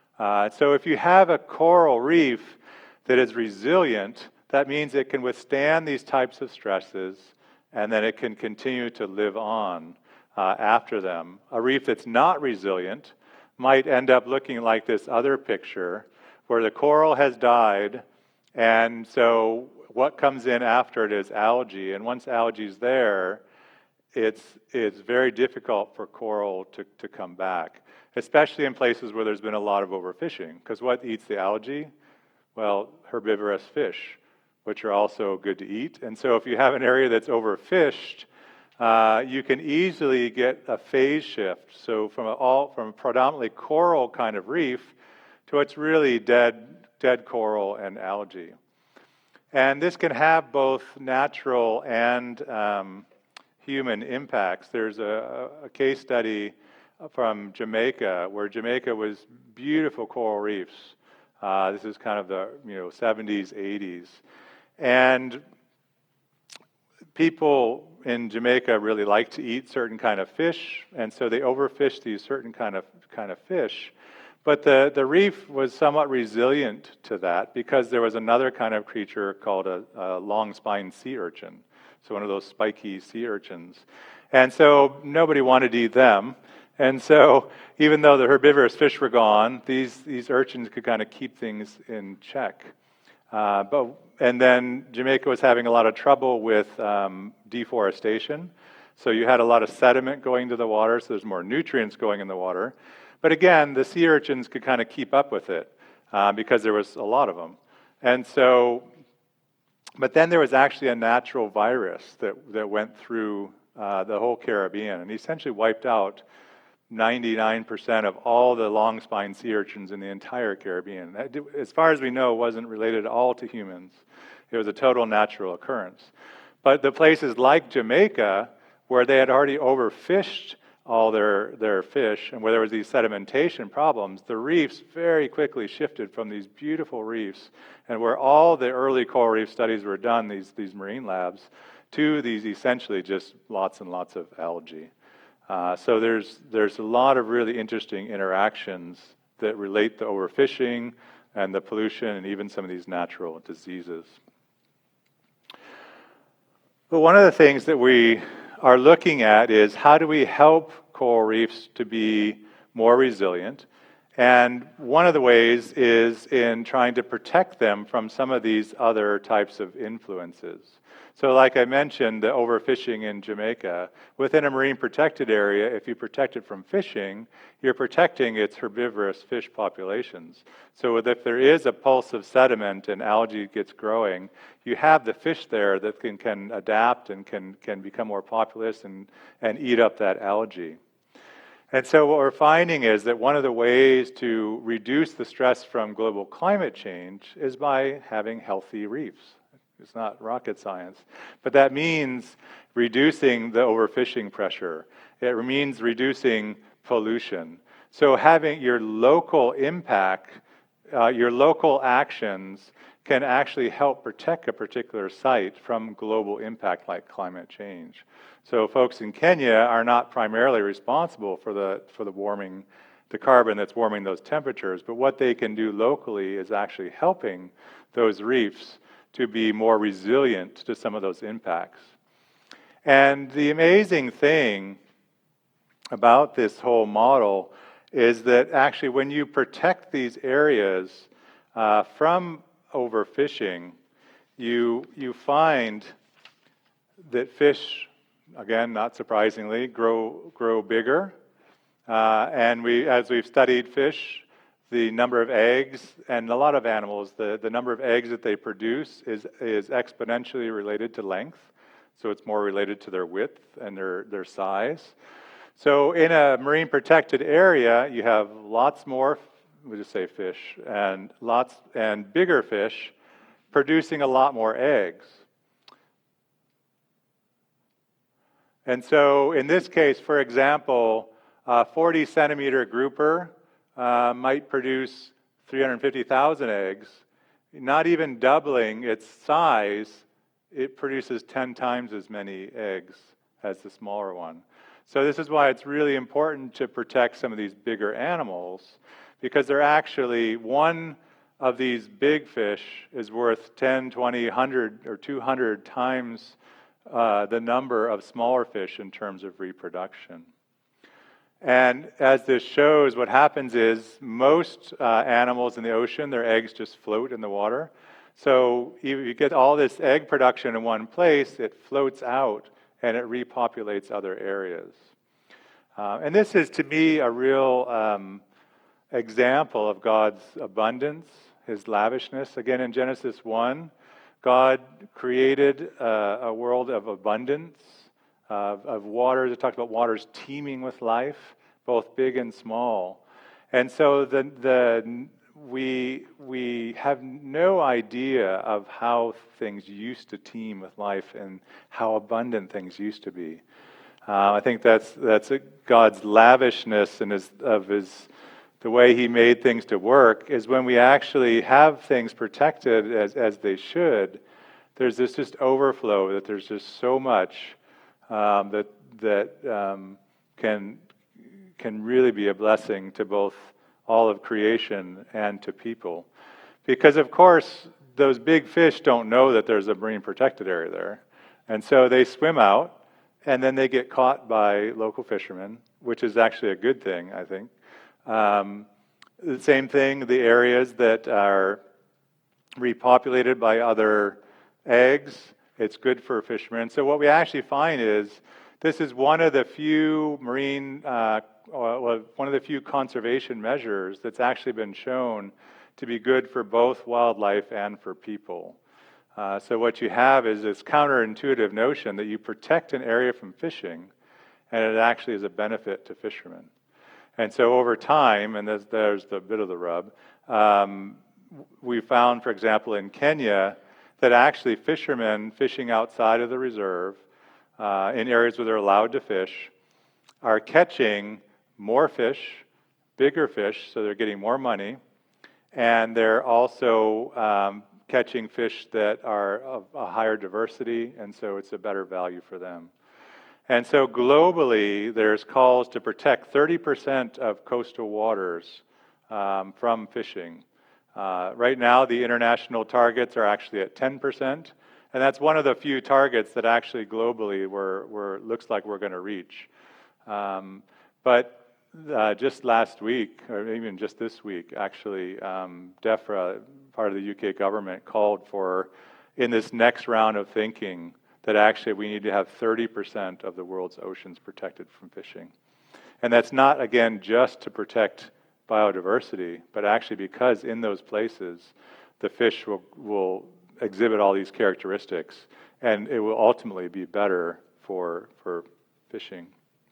S2: So if you have a coral reef that is resilient, that means it can withstand these types of stresses, and then it can continue to live on after them. A reef that's not resilient might end up looking like this other picture, where the coral has died, and so what comes in after it is algae. And once algae's there, it's very difficult for coral to come back, especially in places where there's been a lot of overfishing. Because what eats the algae? Well, herbivorous fish, which are also good to eat. And so if you have an area that's overfished, you can easily get a phase shift. So from a predominantly coral kind of reef to what's really dead coral and algae. And this can have both natural and human impacts. There's a case study from Jamaica, where Jamaica was beautiful coral reefs. This is kind of the 70s, 80s. And people in Jamaica really like to eat certain kind of fish, and so they overfish these certain kind of fish. But the reef was somewhat resilient to that because there was another kind of creature called a long-spined sea urchin, so one of those spiky sea urchins. And so nobody wanted to eat them. And so even though the herbivorous fish were gone, these urchins could kind of keep things in check. And then Jamaica was having a lot of trouble with deforestation. So you had a lot of sediment going to the water, so there's more nutrients going in the water. But again, the sea urchins could kind of keep up with it because there was a lot of them. And so, but then there was actually a natural virus that went through the whole Caribbean and essentially wiped out 99% of all the long-spine sea urchins in the entire Caribbean. That, as far as we know, wasn't related at all to humans. It was a total natural occurrence. But the places like Jamaica, where they had already overfished all their fish, and where there was these sedimentation problems, the reefs very quickly shifted from these beautiful reefs, and where all the early coral reef studies were done, these marine labs, to these essentially just lots and lots of algae. So there's a lot of really interesting interactions that relate to overfishing and the pollution and even some of these natural diseases. But one of the things that we are looking at is how do we help coral reefs to be more resilient? And one of the ways is in trying to protect them from some of these other types of influences. So like I mentioned, the overfishing in Jamaica, within a marine protected area, if you protect it from fishing, you're protecting its herbivorous fish populations. So if there is a pulse of sediment and algae gets growing, you have the fish there that can adapt and can become more populous and eat up that algae. And so what we're finding is that one of the ways to reduce the stress from global climate change is by having healthy reefs. It's not rocket science. But that means reducing the overfishing pressure. It means reducing pollution. So having your local impact, your local actions can actually help protect a particular site from global impact like climate change. So folks in Kenya are not primarily responsible for the warming, the carbon that's warming those temperatures, but what they can do locally is actually helping those reefs to be more resilient to some of those impacts. And the amazing thing about this whole model is that actually when you protect these areas from overfishing, you find that fish, again, not surprisingly, grow bigger. And as we've studied fish, the number of eggs, and a lot of animals, the number of eggs that they produce is exponentially related to length. So it's more related to their width and their size. So in a marine protected area, you have lots more, we'll just say fish, and bigger fish producing a lot more eggs. And so in this case, for example, a 40 centimeter grouper might produce 350,000 eggs. Not even doubling its size, it produces 10 times as many eggs as the smaller one. So this is why it's really important to protect some of these bigger animals, because they're actually, one of these big fish is worth 10, 20, 100, or 200 times the number of smaller fish in terms of reproduction. And as this shows, what happens is most animals in the ocean, their eggs just float in the water. So you get all this egg production in one place, it floats out and it repopulates other areas. And this is, to me, a real example of God's abundance, His lavishness. Again, in Genesis 1, God created a world of abundance, of waters. It talks about waters teeming with life, both big and small. And so we have no idea of how things used to teem with life and how abundant things used to be. I think that's God's lavishness and the way He made things to work is when we actually have things protected as they should. There's this just overflow, that there's just so much that can really be a blessing to both all of creation and to people. Because of course, those big fish don't know that there's a marine protected area there. And so they swim out, and then they get caught by local fishermen, which is actually a good thing, I think. The same thing, the areas that are repopulated by other eggs, it's good for fishermen. So what we actually find is this is one of the few one of the few conservation measures that's actually been shown to be good for both wildlife and for people. So what you have is this counterintuitive notion that you protect an area from fishing, and it actually is a benefit to fishermen. And so over time, and there's the bit of the rub, we found, for example, in Kenya, that actually fishermen fishing outside of the reserve, in areas where they're allowed to fish, are catching more fish, bigger fish, so they're getting more money, and they're also catching fish that are of a higher diversity, and so it's a better value for them. And so globally, there's calls to protect 30% of coastal waters from fishing. Right now, the international targets are actually at 10%, and that's one of the few targets that actually globally looks like we're going to reach. But just last week, or even just this week, actually, DEFRA, part of the UK government, called for, in this next round of thinking, that actually we need to have 30% of the world's oceans protected from fishing. And that's not, again, just to protect biodiversity, but actually because in those places, the fish will exhibit all these characteristics, and it will ultimately be better for fishing.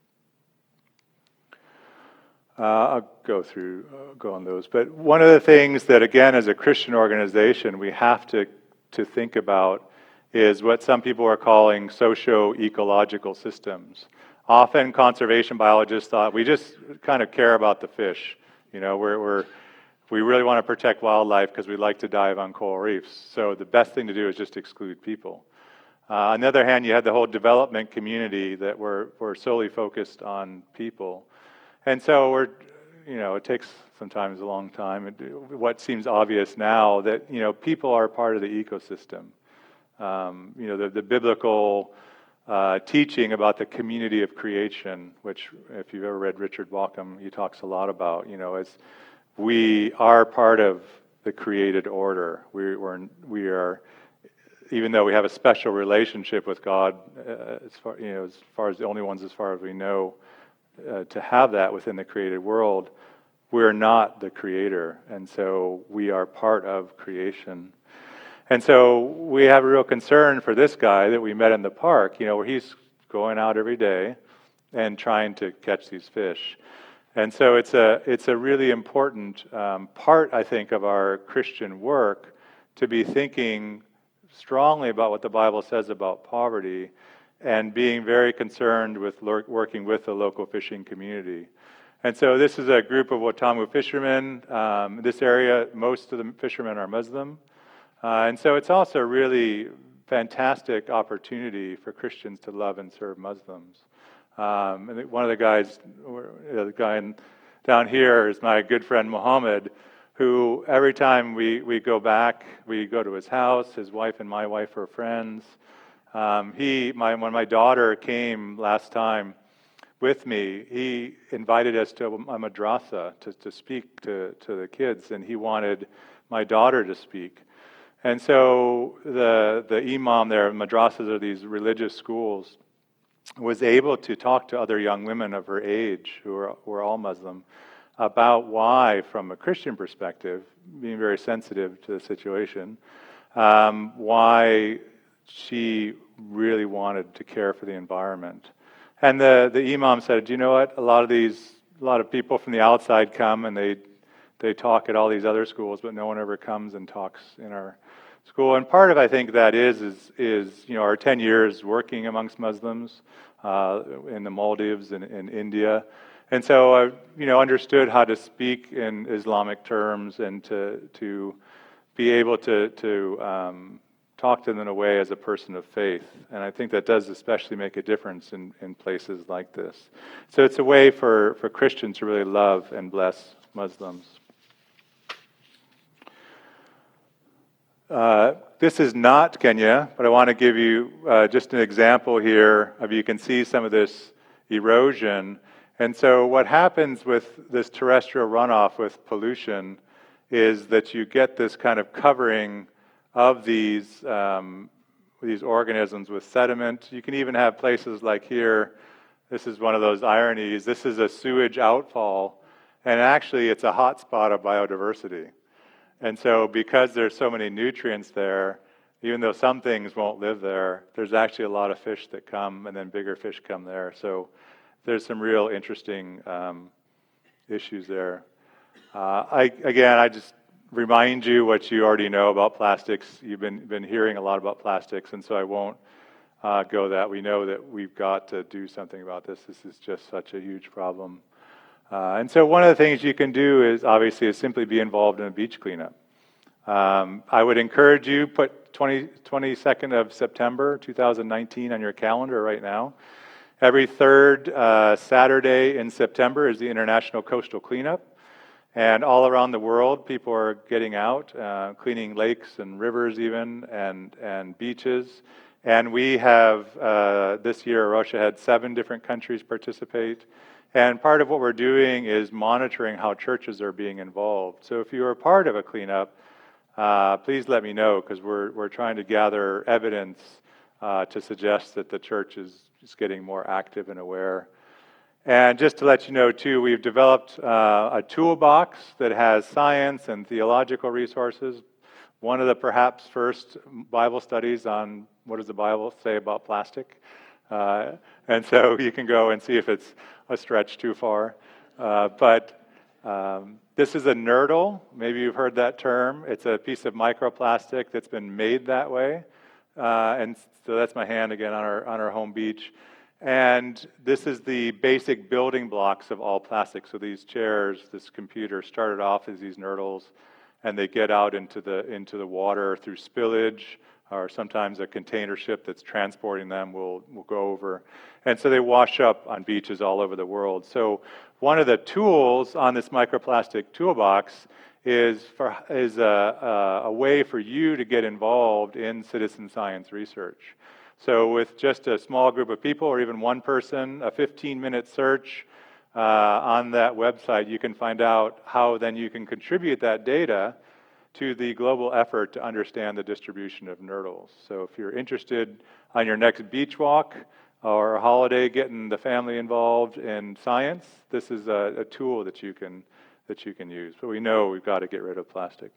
S2: I'll go on those. But one of the things that, again, as a Christian organization, we have to think about is what some people are calling socio-ecological systems. Often conservation biologists thought we just kind of care about the fish. You know, we really want to protect wildlife because we like to dive on coral reefs. So the best thing to do is just exclude people. On the other hand, you had the whole development community that were solely focused on people. And so it takes sometimes a long time. What seems obvious now that, people are part of the ecosystem. The biblical teaching about the community of creation, which if you've ever read Richard Bauckham, he talks a lot about, as we are part of the created order. We are, even though we have a special relationship with God, as far as the only ones as far as we know, to have that within the created world, we're not the creator, and so we are part of creation. And so we have a real concern for this guy that we met in the park, where he's going out every day and trying to catch these fish. And so it's a really important part, I think, of our Christian work to be thinking strongly about what the Bible says about poverty and being very concerned with working with the local fishing community. And so this is a group of Watamu fishermen. This area, most of the fishermen are Muslim. And so it's also a really fantastic opportunity for Christians to love and serve Muslims. And one of the guys, down here is my good friend Muhammad, who every time we go back, we go to his house. His wife and my wife are friends. When my daughter came last time with me, he invited us to a madrasa to speak to the kids, and he wanted my daughter to speak. And so the imam there, madrasas are these religious schools, was able to talk to other young women of her age who were all Muslim about why, from a Christian perspective, being very sensitive to the situation, why she really wanted to care for the environment. And the imam said, "Do you know what? A lot of people from the outside come and they talk at all these other schools, but no one ever comes and talks in our school." And part of, I think, that is our 10 years working amongst Muslims in the Maldives and in India. And so I understood how to speak in Islamic terms and to be able to talk to them in a way as a person of faith. And I think that does especially make a difference in places like this. So it's a way for Christians to really love and bless Muslims. This is not Kenya, but I want to give you just an example here of, you can see some of this erosion. And so what happens with this terrestrial runoff with pollution is that you get this kind of covering of these organisms with sediment. You can even have places like here. This is one of those ironies. This is a sewage outfall, and actually it's a hot spot of biodiversity. And so because there's so many nutrients there, even though some things won't live there, there's actually a lot of fish that come, and then bigger fish come there. So there's some real interesting issues there. I just remind you what you already know about plastics. You've been hearing a lot about plastics, and so I won't go that. We know that we've got to do something about this. This is just such a huge problem. And so one of the things you can do is obviously simply be involved in a beach cleanup. I would encourage you, put 22nd of September 2019 on your calendar right now. Every third Saturday in September is the International Coastal Cleanup. And all around the world, people are getting out, cleaning lakes and rivers even, and beaches. And we have, this year, Russia had 7 different countries participate. And part of what we're doing is monitoring how churches are being involved. So if you are part of a cleanup, please let me know, because we're trying to gather evidence to suggest that the church is getting more active and aware. And just to let you know, too, we've developed a toolbox that has science and theological resources. One of the perhaps first Bible studies on what does the Bible say about plastic. And so you can go and see if it's a stretch too far. But this is a nurdle. Maybe you've heard that term. It's a piece of microplastic that's been made that way. And so that's my hand again on our home beach. And this is the basic building blocks of all plastic. So these chairs, this computer started off as these nurdles, and they get out into the water through spillage, or sometimes a container ship that's transporting them will go over. And so they wash up on beaches all over the world. So one of the tools on this microplastic toolbox is a way for you to get involved in citizen science research. So with just a small group of people, or even one person, a 15-minute search on that website, you can find out how then you can contribute that data to the global effort to understand the distribution of nurdles. So if you're interested on your next beach walk or a holiday getting the family involved in science, this is a tool that you can use. But we know we've got to get rid of plastic.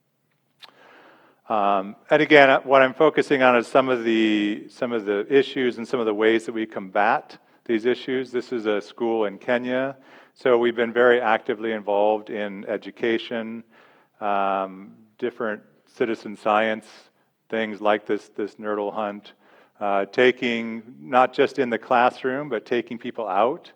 S2: And again, what I'm focusing on is some of the issues and some of the ways that we combat these issues. This is a school in Kenya, so we've been very actively involved in education, different citizen science things like this nurdle hunt, taking not just in the classroom, but taking people out.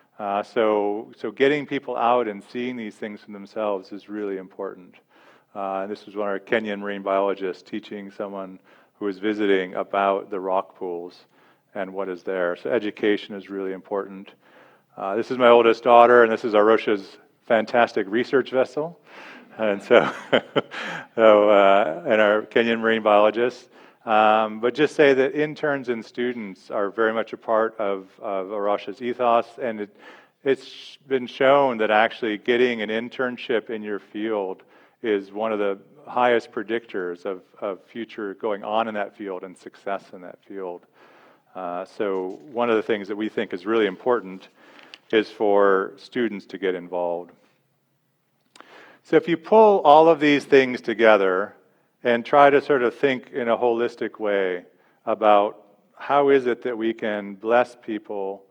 S2: So getting people out and seeing these things for themselves is really important. This was one of our Kenyan marine biologists teaching someone who was visiting about the rock pools and what is there. So education is really important. This is my oldest daughter, and this is Arosha's fantastic research vessel. And so, and our Kenyan marine biologists. But just say that interns and students are very much a part of Arosha's ethos, and it's been shown that actually getting an internship in your field is one of the highest predictors of future going on in that field and success in that field. So one of the things that we think is really important is for students to get involved. So if you pull all of these things together and try to sort of think in a holistic way about how is it that we can bless people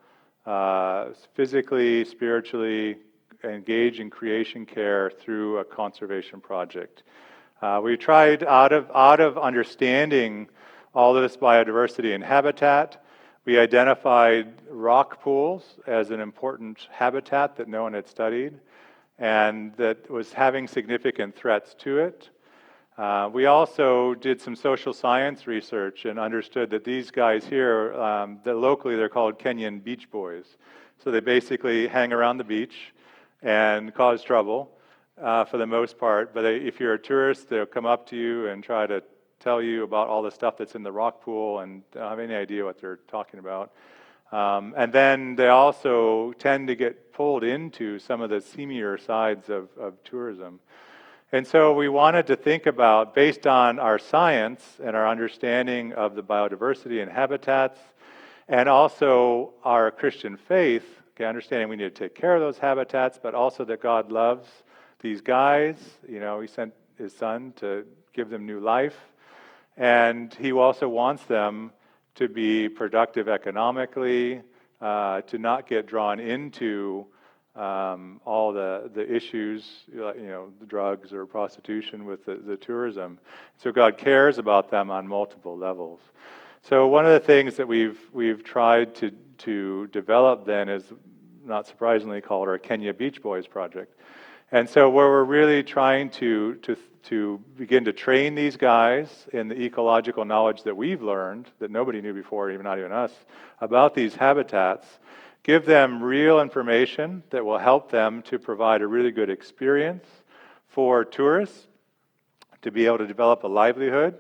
S2: physically, spiritually, engage in creation care through a conservation project. We tried out of understanding all of this biodiversity and habitat, we identified rock pools as an important habitat that no one had studied and that was having significant threats to it. We also did some social science research and understood that these guys here, that locally they're called Kenyan beach boys. So they basically hang around the beach and cause trouble for the most part. But if you're a tourist, they'll come up to you and try to tell you about all the stuff that's in the rock pool and don't have any idea what they're talking about. And then they also tend to get pulled into some of the seamier sides of tourism. And so we wanted to think about, based on our science and our understanding of the biodiversity and habitats, and also our Christian faith, understanding we need to take care of those habitats, but also that God loves these guys. He sent his son to give them new life, and he also wants them to be productive economically, to not get drawn into all the issues, the drugs or prostitution with the tourism. So God cares about them on multiple levels. So one of the things that we've tried to develop then is, not surprisingly, called our Kenya Beach Boys project. And so where we're really trying to begin to train these guys in the ecological knowledge that we've learned, that nobody knew before, not even us, about these habitats, give them real information that will help them to provide a really good experience for tourists, to be able to develop a livelihood.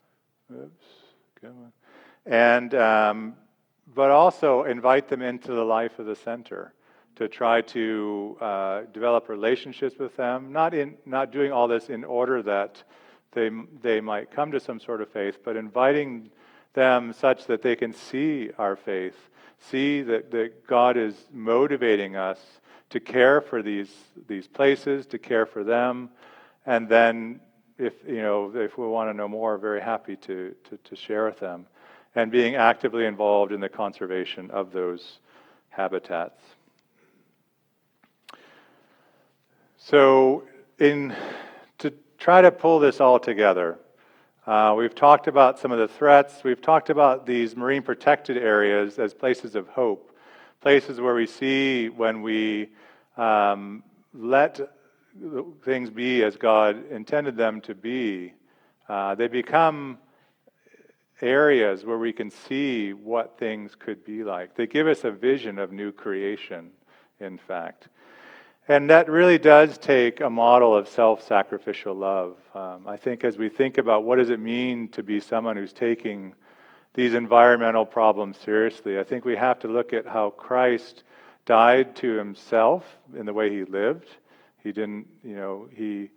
S2: And but also invite them into the life of the center, to try to develop relationships with them, not doing all this in order that they might come to some sort of faith, but inviting them such that they can see our faith, see that God is motivating us to care for these places, to care for them, and then if we want to know more, very happy to share with them, and being actively involved in the conservation of those habitats. So, to try to pull this all together, we've talked about some of the threats. We've talked about these marine protected areas as places of hope, places where we see when we let things be as God intended them to be, they become areas where we can see what things could be like. They give us a vision of new creation, in fact. And that really does take a model of self-sacrificial love. I think as we think about what does it mean to be someone who's taking these environmental problems seriously, I think we have to look at how Christ died to himself in the way he lived. He didn't, he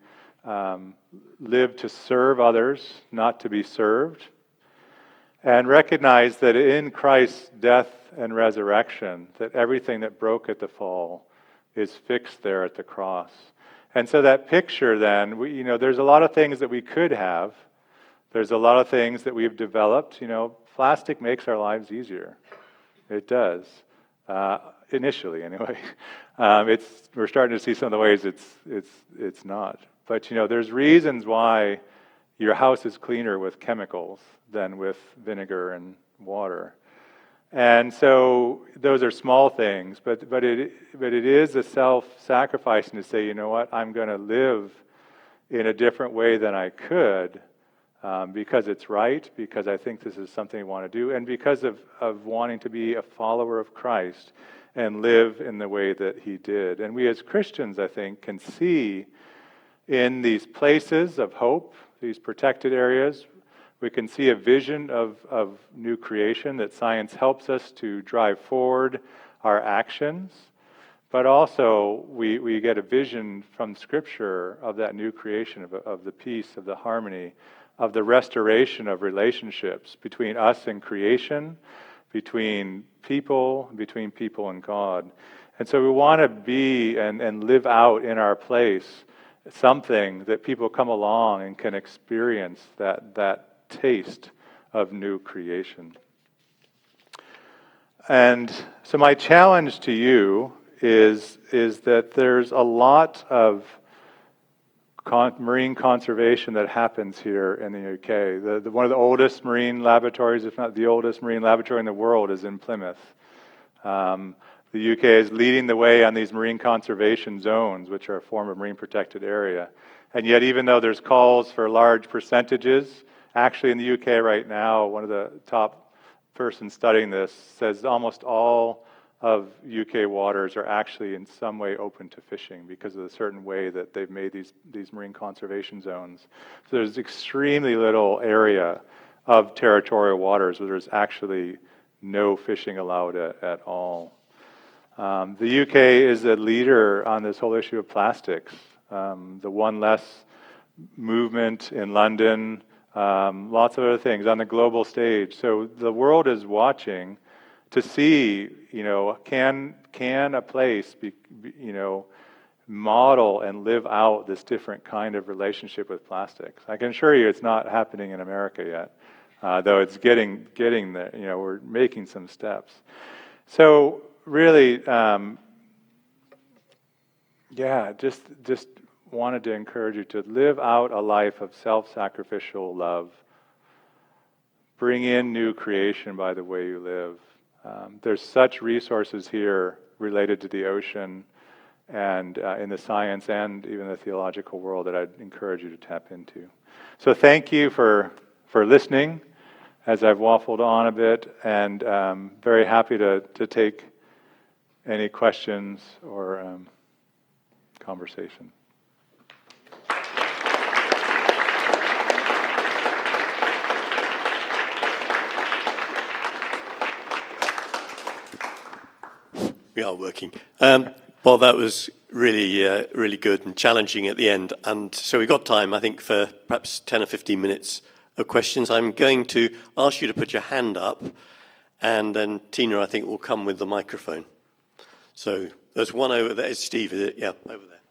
S2: lived to serve others, not to be served. And recognize that in Christ's death and resurrection, that everything that broke at the fall is fixed there at the cross. And so that picture then, there's a lot of things that we could have. There's a lot of things that we've developed. Plastic makes our lives easier. It does. Initially, anyway. We're starting to see some of the ways it's not. But, there's reasons why your house is cleaner with chemicals than with vinegar and water. And so those are small things, but it is a self-sacrificing to say, you know what, I'm going to live in a different way than I could because it's right, because I think this is something I want to do, and because of wanting to be a follower of Christ and live in the way that he did. And we as Christians, I think, can see in these places of hope, these protected areas, we can see a vision of new creation, that science helps us to drive forward our actions. But also, we get a vision from Scripture of that new creation, of the peace, of the harmony, of the restoration of relationships between us and creation, between people and God. And so we want to be and live out in our place something that people come along and can experience that taste of new creation. And so my challenge to you is that there's a lot of marine conservation that happens here in the UK. One of the oldest marine laboratories, if not the oldest marine laboratory in the world, is in Plymouth. The UK is leading the way on these marine conservation zones, which are a form of marine protected area. And yet, even though there's calls for large percentages, actually in the UK right now, one of the top persons studying this says almost all of UK waters are actually in some way open to fishing because of the certain way that they've made these marine conservation zones. So there's extremely little area of territorial waters where there's actually no fishing allowed at all. The UK is a leader on this whole issue of plastics. The One Less movement in London, lots of other things on the global stage. So the world is watching to see, can a place be model and live out this different kind of relationship with plastics. I can assure you it's not happening in America yet, though it's getting there. We're making some steps. So really, just wanted to encourage you to live out a life of self-sacrificial love. Bring in new creation by the way you live. There's such resources here related to the ocean and in the science and even the theological world that I'd encourage you to tap into. So thank you for listening as I've waffled on a bit, and very happy to take any questions or conversation.
S1: We are working. Well, that was really good and challenging at the end. And so we've got time, I think, for perhaps 10 or 15 minutes of questions. I'm going to ask you to put your hand up, and then Tina, I think, will come with the microphone. So there's one over there. It's Steve, is it? Yeah, over there.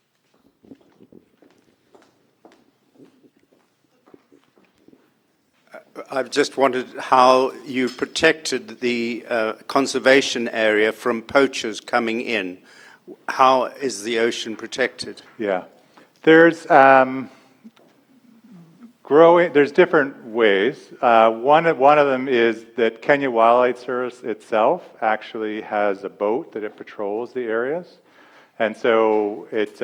S3: I've just wondered how you protected the conservation area from poachers coming in. How is the ocean protected?
S2: Yeah, there's different ways. One of them is that Kenya Wildlife Service itself actually has a boat that it patrols the areas, and so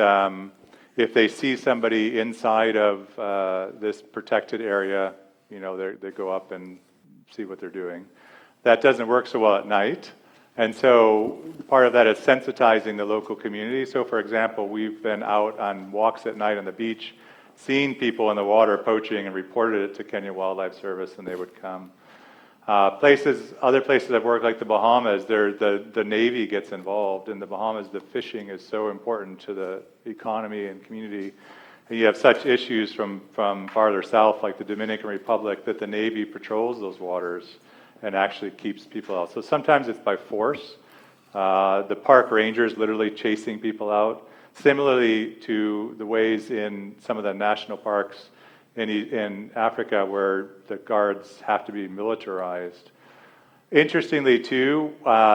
S2: if they see somebody inside of this protected area, they go up and see what they're doing. That doesn't work so well at night. And so part of that is sensitizing the local community. So, for example, we've been out on walks at night on the beach, seen people in the water poaching and reported it to Kenya Wildlife Service, and they would come. Other places I've worked, like the Bahamas, the Navy gets involved. In the Bahamas, the fishing is so important to the economy and community. And you have such issues from farther south, like the Dominican Republic, that the Navy patrols those waters and actually keeps people out. So sometimes it's by force. The park rangers literally chasing people out. Similarly to the ways in some of the national parks in Africa where the guards have to be militarized. Interestingly too,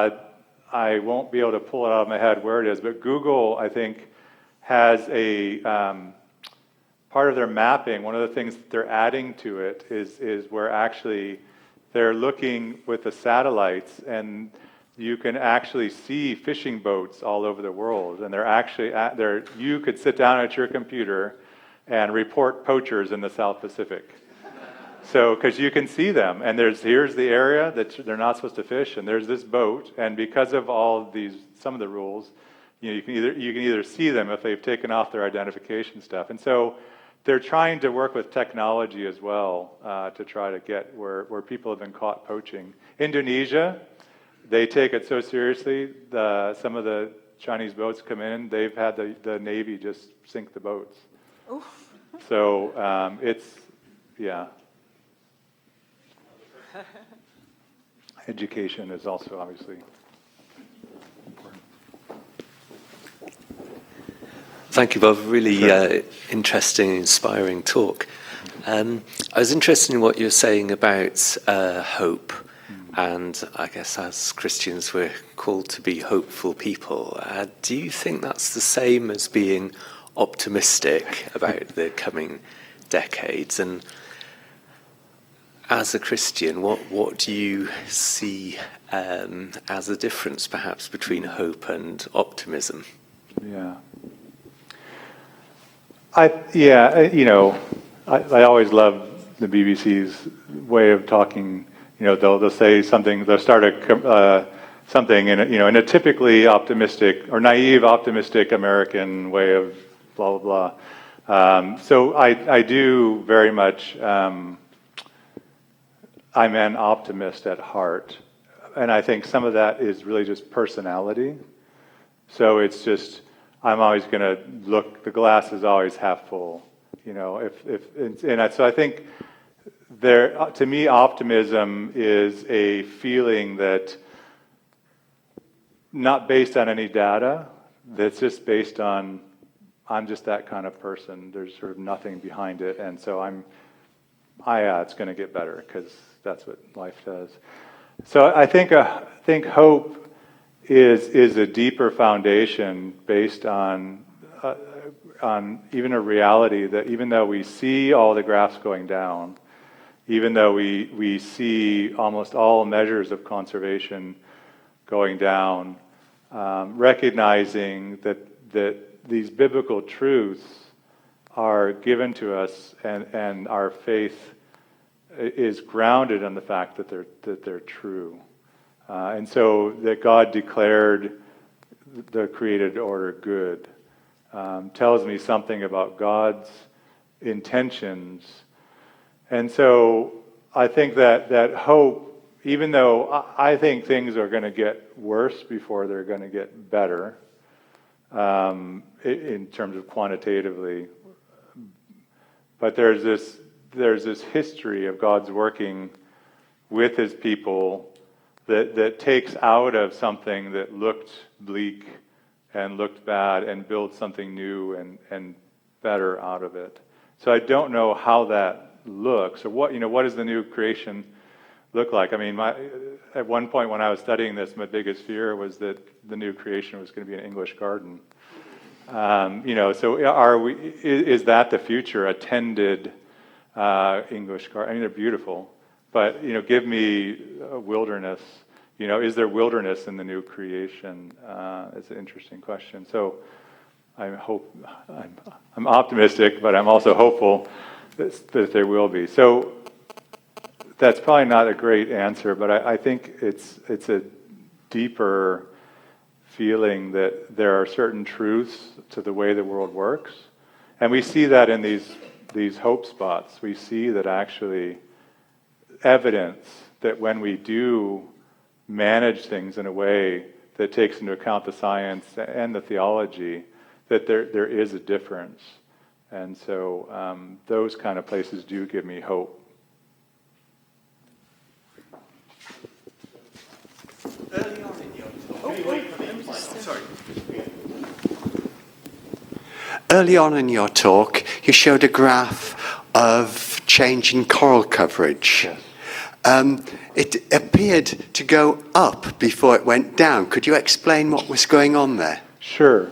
S2: I won't be able to pull it out of my head where it is, but Google, I think, has a part of their mapping. One of the things that they're adding to it is where actually they're looking with the satellites, and you can actually see fishing boats all over the world. And they're actually you could sit down at your computer and report poachers in the South Pacific. So, because you can see them, and here's the area that they're not supposed to fish, and there's this boat, and because of some of the rules, you can either see them if they've taken off their identification stuff, and so they're trying to work with technology as well to try to get where people have been caught poaching. Indonesia, they take it so seriously. Some of the Chinese boats come in, they've had the Navy just sink the boats. Ooh. So Education is also obviously important.
S4: Thank you, Bob. Really interesting, inspiring talk. I was interested in what you were saying about hope. And I guess as Christians, we're called to be hopeful people. Do you think that's the same as being optimistic about the coming decades? And as a Christian, what do you see as a difference, perhaps, between hope and optimism?
S2: Yeah. I always love the BBC's way of talking. They'll say something. They'll start something in a typically optimistic or naive, optimistic American way of blah blah blah. So I do very much. I'm an optimist at heart, and I think some of that is really just personality. So it's just, I'm always going to look, the glass is always half full, you know, so I think to me, optimism is a feeling that not based on any data, that's just based on, I'm just that kind of person. There's sort of nothing behind it, and so it's going to get better because that's what life does. So I think hope is a deeper foundation based on even a reality that even though we see all the graphs going down, even though we see almost all measures of conservation going down, recognizing that these biblical truths are given to us, and our faith is grounded in the fact that they're true, and so that God declared the created order good, tells me something about God's intentions. And so I think that hope, even though I think things are going to get worse before they're going to get better, in terms of quantitatively, but there's this history of God's working with His people that takes out of something that looked bleak and looked bad and builds something new and better out of it. So I don't know how that looks, or what does the new creation look like? I mean, at one point when I was studying this, my biggest fear was that the new creation was going to be an English garden. So is that the future? A tended English garden? I mean, they're beautiful, but give me a wilderness. Is there wilderness in the new creation? It's an interesting question. So I'm optimistic, but I'm also hopeful that there will be. So that's probably not a great answer, but I think it's a deeper feeling that there are certain truths to the way the world works, and we see that in these hope spots. We see that actually evidence that when we do manage things in a way that takes into account the science and the theology, that there is a difference. And so those kind of places do give me hope.
S5: Early on in your talk, you showed a graph of changing coral coverage. Yes. It appeared to go up before it went down. Could you explain what was going on there?
S2: Sure.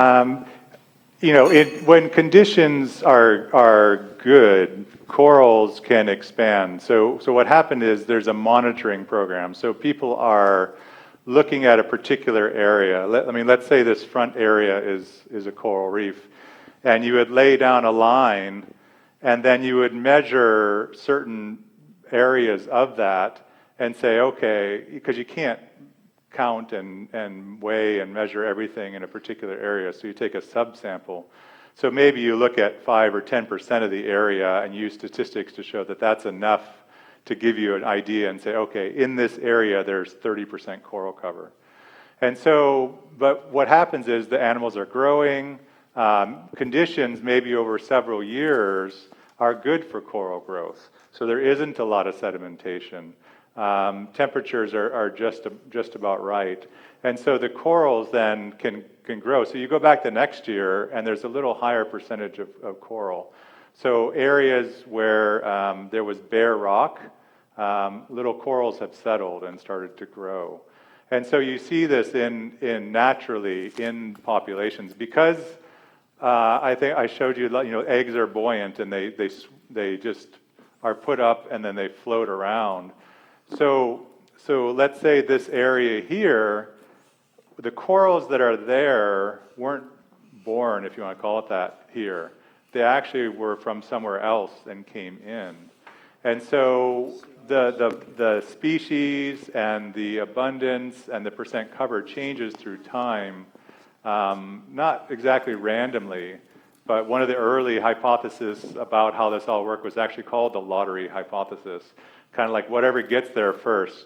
S2: When conditions are good, corals can expand. So what happened is there's a monitoring program. So people are looking at a particular area. Let's say this front area is a coral reef, and you would lay down a line, and then you would measure certain areas of that and say, okay, because you can't count and weigh and measure everything in a particular area, so you take a subsample. So maybe you look at 5 or 10% of the area and use statistics to show that that's enough to give you an idea and say, okay, in this area there's 30% coral cover. And so, but what happens is the animals are growing, conditions maybe over several years are good for coral growth. So there isn't a lot of sedimentation. Temperatures are just about right. And so the corals then can grow. So you go back the next year, and there's a little higher percentage of coral. So areas where there was bare rock, little corals have settled and started to grow. And so you see this naturally in populations because I think I showed you, eggs are buoyant and they just are put up and then they float around. So let's say this area here, the corals that are there weren't born, if you want to call it that, here. They actually were from somewhere else and came in. And so the species and the abundance and the percent cover changes through time, not exactly randomly, but one of the early hypotheses about how this all worked was actually called the lottery hypothesis. Kind of like whatever gets there first,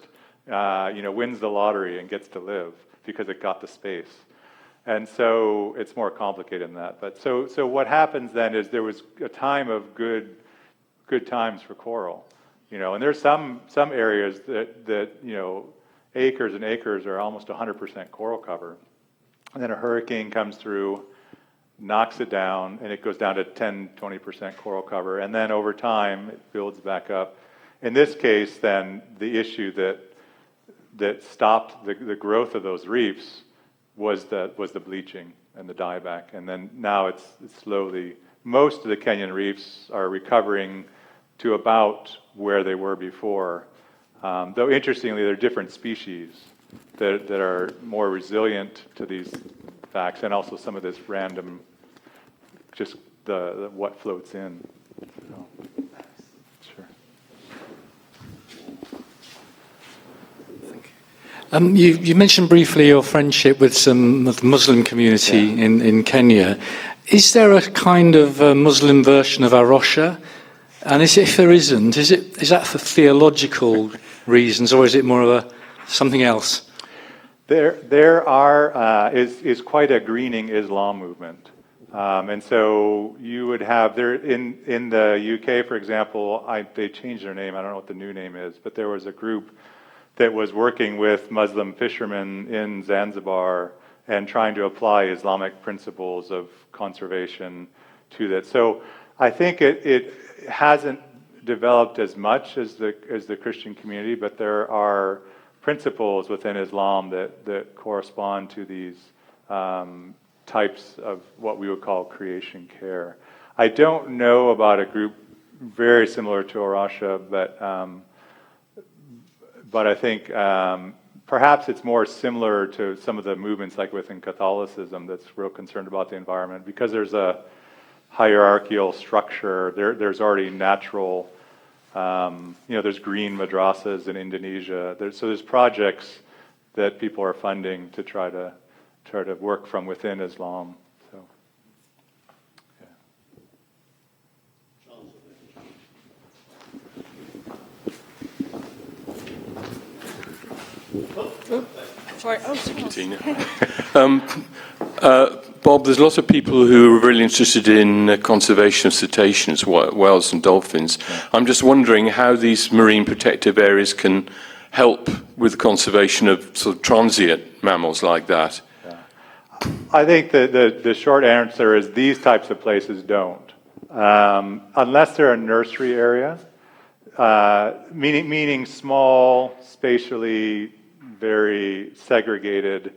S2: wins the lottery and gets to live because it got the space. And so it's more complicated than that. But so what happens then is there was a time of good times for coral, and there's some areas that acres and acres are almost 100% coral cover. And then a hurricane comes through, knocks it down, and it goes down to 10, 20% coral cover. And then over time, it builds back up. In this case, then, the issue that stopped the growth of those reefs was the bleaching and the dieback. And then now it's slowly, most of the Kenyan reefs are recovering to about where they were before. Though interestingly, there are different species that are more resilient to these facts, and also some of this random, just the what floats in. So, sure.
S6: You mentioned briefly your friendship with some of the Muslim community in Kenya. Is there a kind of Muslim version of Arosha? And if there isn't, is that for theological reasons, or is it more of something else?
S2: There is quite a greening Islam movement, and so you would have there in the UK, for example. They changed their name. I don't know what the new name is, but there was a group that was working with Muslim fishermen in Zanzibar and trying to apply Islamic principles of conservation to that. So I think it hasn't developed as much as the Christian community, but there are principles within Islam that correspond to these types of what we would call creation care. I don't know about a group very similar to Arosha, but I think perhaps it's more similar to some of the movements like within Catholicism that's real concerned about the environment, because there's a hierarchical structure. There's already natural, there's green madrasas in Indonesia. There's projects that people are funding to try to work from within Islam. So,
S7: Sorry, continue. Bob, there's lots of people who are really interested in conservation of cetaceans, whales and dolphins. I'm just wondering how these marine protective areas can help with the conservation of sort of transient mammals like that.
S2: I think the short answer is these types of places don't. Unless they're a nursery area, meaning small, spatially very segregated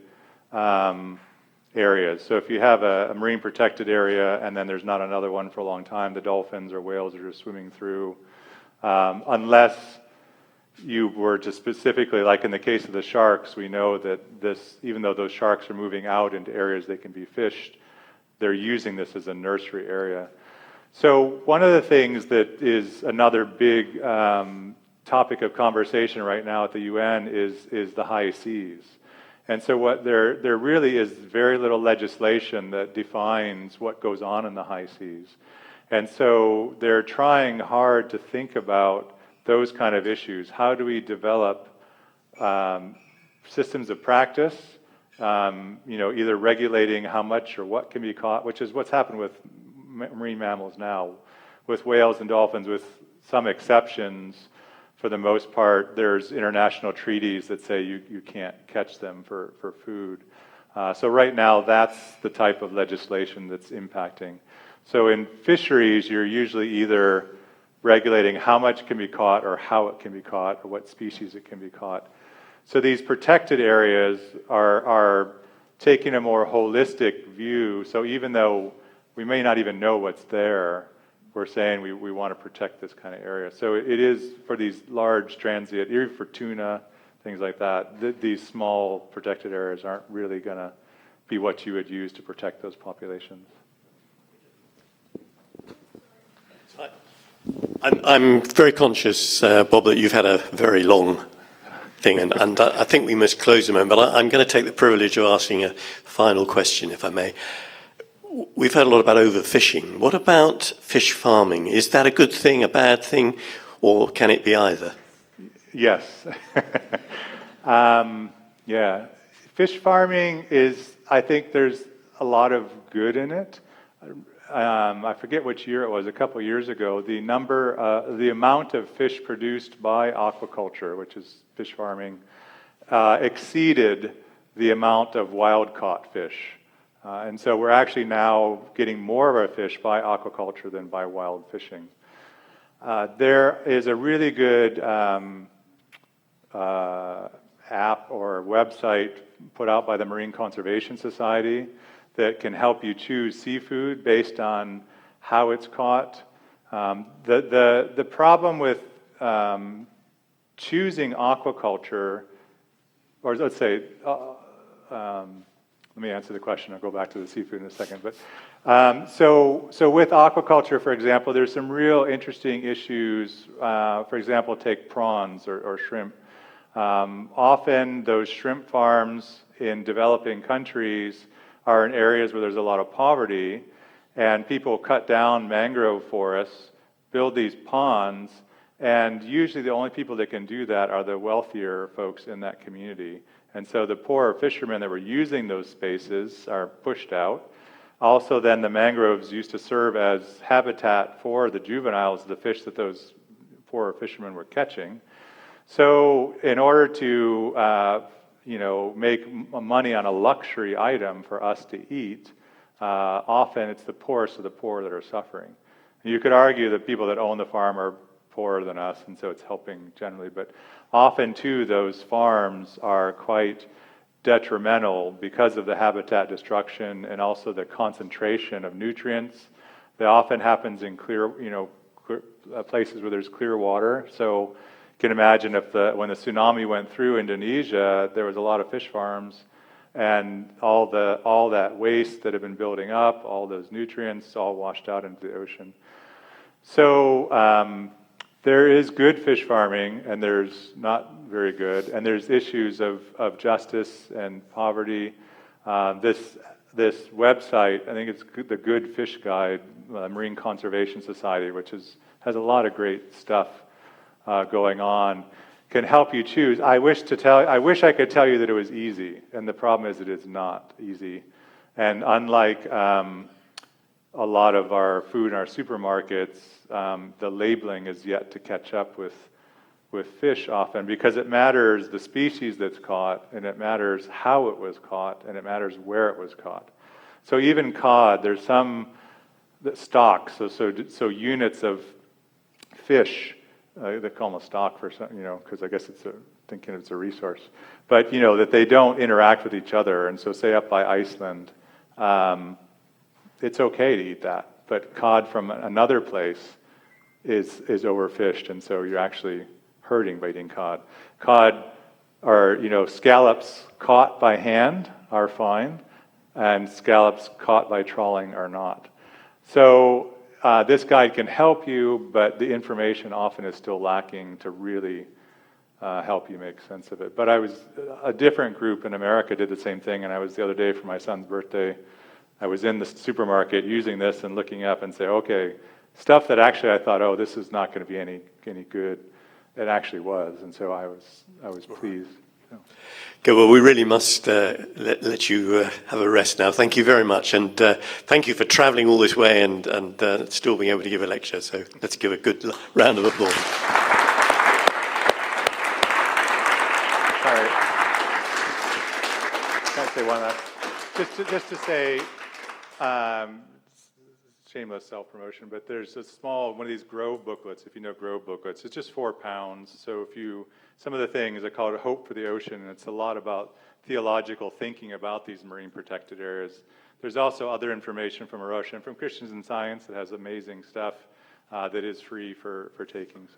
S2: areas. So if you have a marine protected area and then there's not another one for a long time, the dolphins or whales are just swimming through. Unless you were to specifically, like in the case of the sharks, we know that even though those sharks are moving out into areas they can be fished, they're using this as a nursery area. So one of the things that is another big topic of conversation right now at the UN is the high seas. And so what there really is very little legislation that defines what goes on in the high seas. And so they're trying hard to think about those kind of issues. How do we develop systems of practice, either regulating how much or what can be caught, which is what's happened with marine mammals now. With whales and dolphins, with some exceptions, for the most part, there's international treaties that say you can't catch them for food. So right now, that's the type of legislation that's impacting. So in fisheries, you're usually either regulating how much can be caught or how it can be caught or what species it can be caught. So these protected areas are taking a more holistic view. So even though we may not even know what's there, we're saying we want to protect this kind of area. So it is for these large transient, even for tuna, things like that, these small protected areas aren't really going to be what you would use to protect those populations.
S1: I'm very conscious, Bob, that you've had a very long thing, and I think we must close a moment, but I'm going to take the privilege of asking a final question, if I may. We've heard a lot about overfishing. What about fish farming? Is that a good thing, a bad thing, or can it be either?
S2: Yes. Yeah, fish farming is, I think there's a lot of good in it. I forget which year it was, a couple years ago, the amount of fish produced by aquaculture, which is fish farming, exceeded the amount of wild-caught fish. And so we're actually now getting more of our fish by aquaculture than by wild fishing. There is a really good app or website put out by the Marine Conservation Society that can help you choose seafood based on how it's caught. The problem with choosing aquaculture, or let's say, let me answer the question. I'll go back to the seafood in a second. But so with aquaculture, for example, there's some real interesting issues. For example, take prawns or shrimp. Often those shrimp farms in developing countries are in areas where there's a lot of poverty, and people cut down mangrove forests, build these ponds, and usually the only people that can do that are the wealthier folks in that community. And so the poorer fishermen that were using those spaces are pushed out. Also, then the mangroves used to serve as habitat for the juveniles, the fish that those poorer fishermen were catching. So in order to make money on a luxury item for us to eat, often it's the poorest of the poor that are suffering. You could argue that people that own the farm are poorer than us, and so it's helping generally. But often, too, those farms are quite detrimental because of the habitat destruction and also the concentration of nutrients. That often happens in clear places where there's clear water. So you can imagine when the tsunami went through Indonesia, there was a lot of fish farms, and all that waste that had been building up, all those nutrients, all washed out into the ocean. So there is good fish farming, and there's not very good, and there's issues of justice and poverty. This website, I think it's the Good Fish Guide, Marine Conservation Society, which has a lot of great stuff going on, can help you choose. I wish I could tell you that it was easy, and the problem is it is not easy. And unlike a lot of our food in our supermarkets, the labeling is yet to catch up with fish often, because it matters the species that's caught, and it matters how it was caught, and it matters where it was caught. So even cod, there's some stocks, so units of fish. They call them a stock for some, because I guess thinking it's a resource, but that they don't interact with each other. And so, say up by Iceland, it's okay to eat that, but cod from another place is overfished, and so you're actually hurting by eating cod. Cod are scallops caught by hand are fine, and scallops caught by trawling are not. So this guide can help you, but the information often is still lacking to really help you make sense of it. But a different group in America did the same thing, and I was the other day for my son's birthday. I was in the supermarket using this and looking up and say, okay, stuff that actually I thought, oh, this is not going to be any good. It actually was, and so I was pleased.
S1: Okay, well, we really must let you have a rest now. Thank you very much, and thank you for travelling all this way and still being able to give a lecture. So let's give a good round of applause.
S2: Sorry. Can I say one last? Just to say, shameless self-promotion, but there's a small one of these Grove booklets. If you know Grove booklets, it's just £4. So some of the things are called Hope for the Ocean, and it's a lot about theological thinking about these marine protected areas. There's also other information from A Rocha and from Christians in Science that has amazing stuff that is free for taking. So